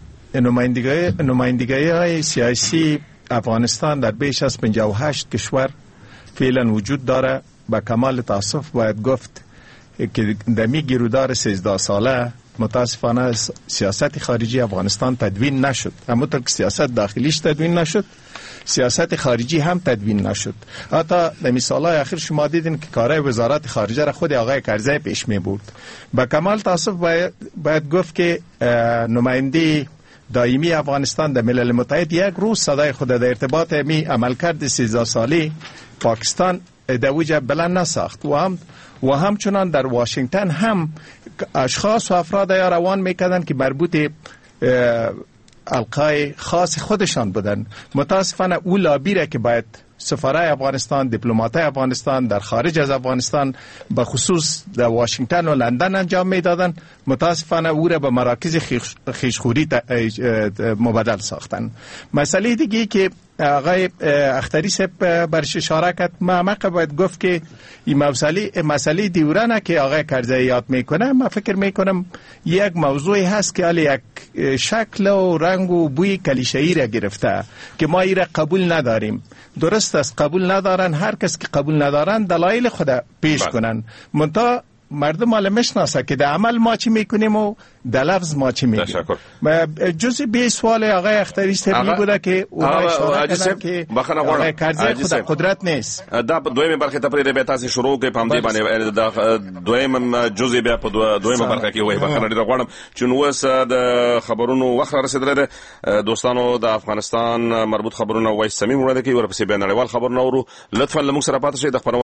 N: نمایندگی های سیاسی افغانستان در بیش از 58 کشور فعلا وجود داره. با کمال تاسف باید گفت که دمی گیرودار 13 ساله متاسفانه سیاست خارجی افغانستان تدوین نشد. همونطور که سیاست داخلیش تدوین نشد، سیاست خارجی هم تدوین نشد. حتی در مثالهای اخیر شما دیدین که کارهای وزارت خارجه را خود آقای کرزی پیش می برد. با کمال تاسف باید گفت که نماینده دائمی افغانستان در ملل متحد یک روز صدای خود در ارتباط می عملکرد 13 ساله پاکستان در اوجه بلند نساخت و همچنان در واشنگتن هم اشخاص و افراد یا روان میکردن که مربوط القای خاص خودشان بودن. متاسفانه او لابی را که باید سفرای افغانستان، دیپلماتای افغانستان در خارج از افغانستان به خصوص در واشنگتن و لندن انجام میدادن، متاسفانه او را به مراکز خیشخوری مبدل ساختن. مسئله دیگه که آقای اختری صاحب برش اشاره کرد، معمق باید گفت که این مسئله دیورانه که آقای کرزی یاد میکنه، من فکر میکنم یک موضوعی هست که یک شکل و رنگ و بوی کلیشه‌ای را گرفته که ما این را قبول نداریم. درست است قبول ندارن، هر کس که قبول ندارن دلایل خود پیش کنن، منتها مردم حالا میشناسه که در عمل ما چی میکنیم و در لفظ ما چی میگیم. جزء به سوال آقای اختری صاحب بوده که اونها اشاره کردن که آقای کرزی خود قدرت نیست.
G: دا دویمه برخه ته پرې به تاسو شروع کې پام دی باندې دا دویم جزء بیا په دویمه برخه کې وای بخنه ډیر غواړم چې نو وس د خبرونو وخت رسیدل دوستانو د افغانستان مربوط خبرونه وای سمیم وړاندې کوي ورپسې به نړیوال خبرونه ورو لطفا لمو سره پاتې شئ د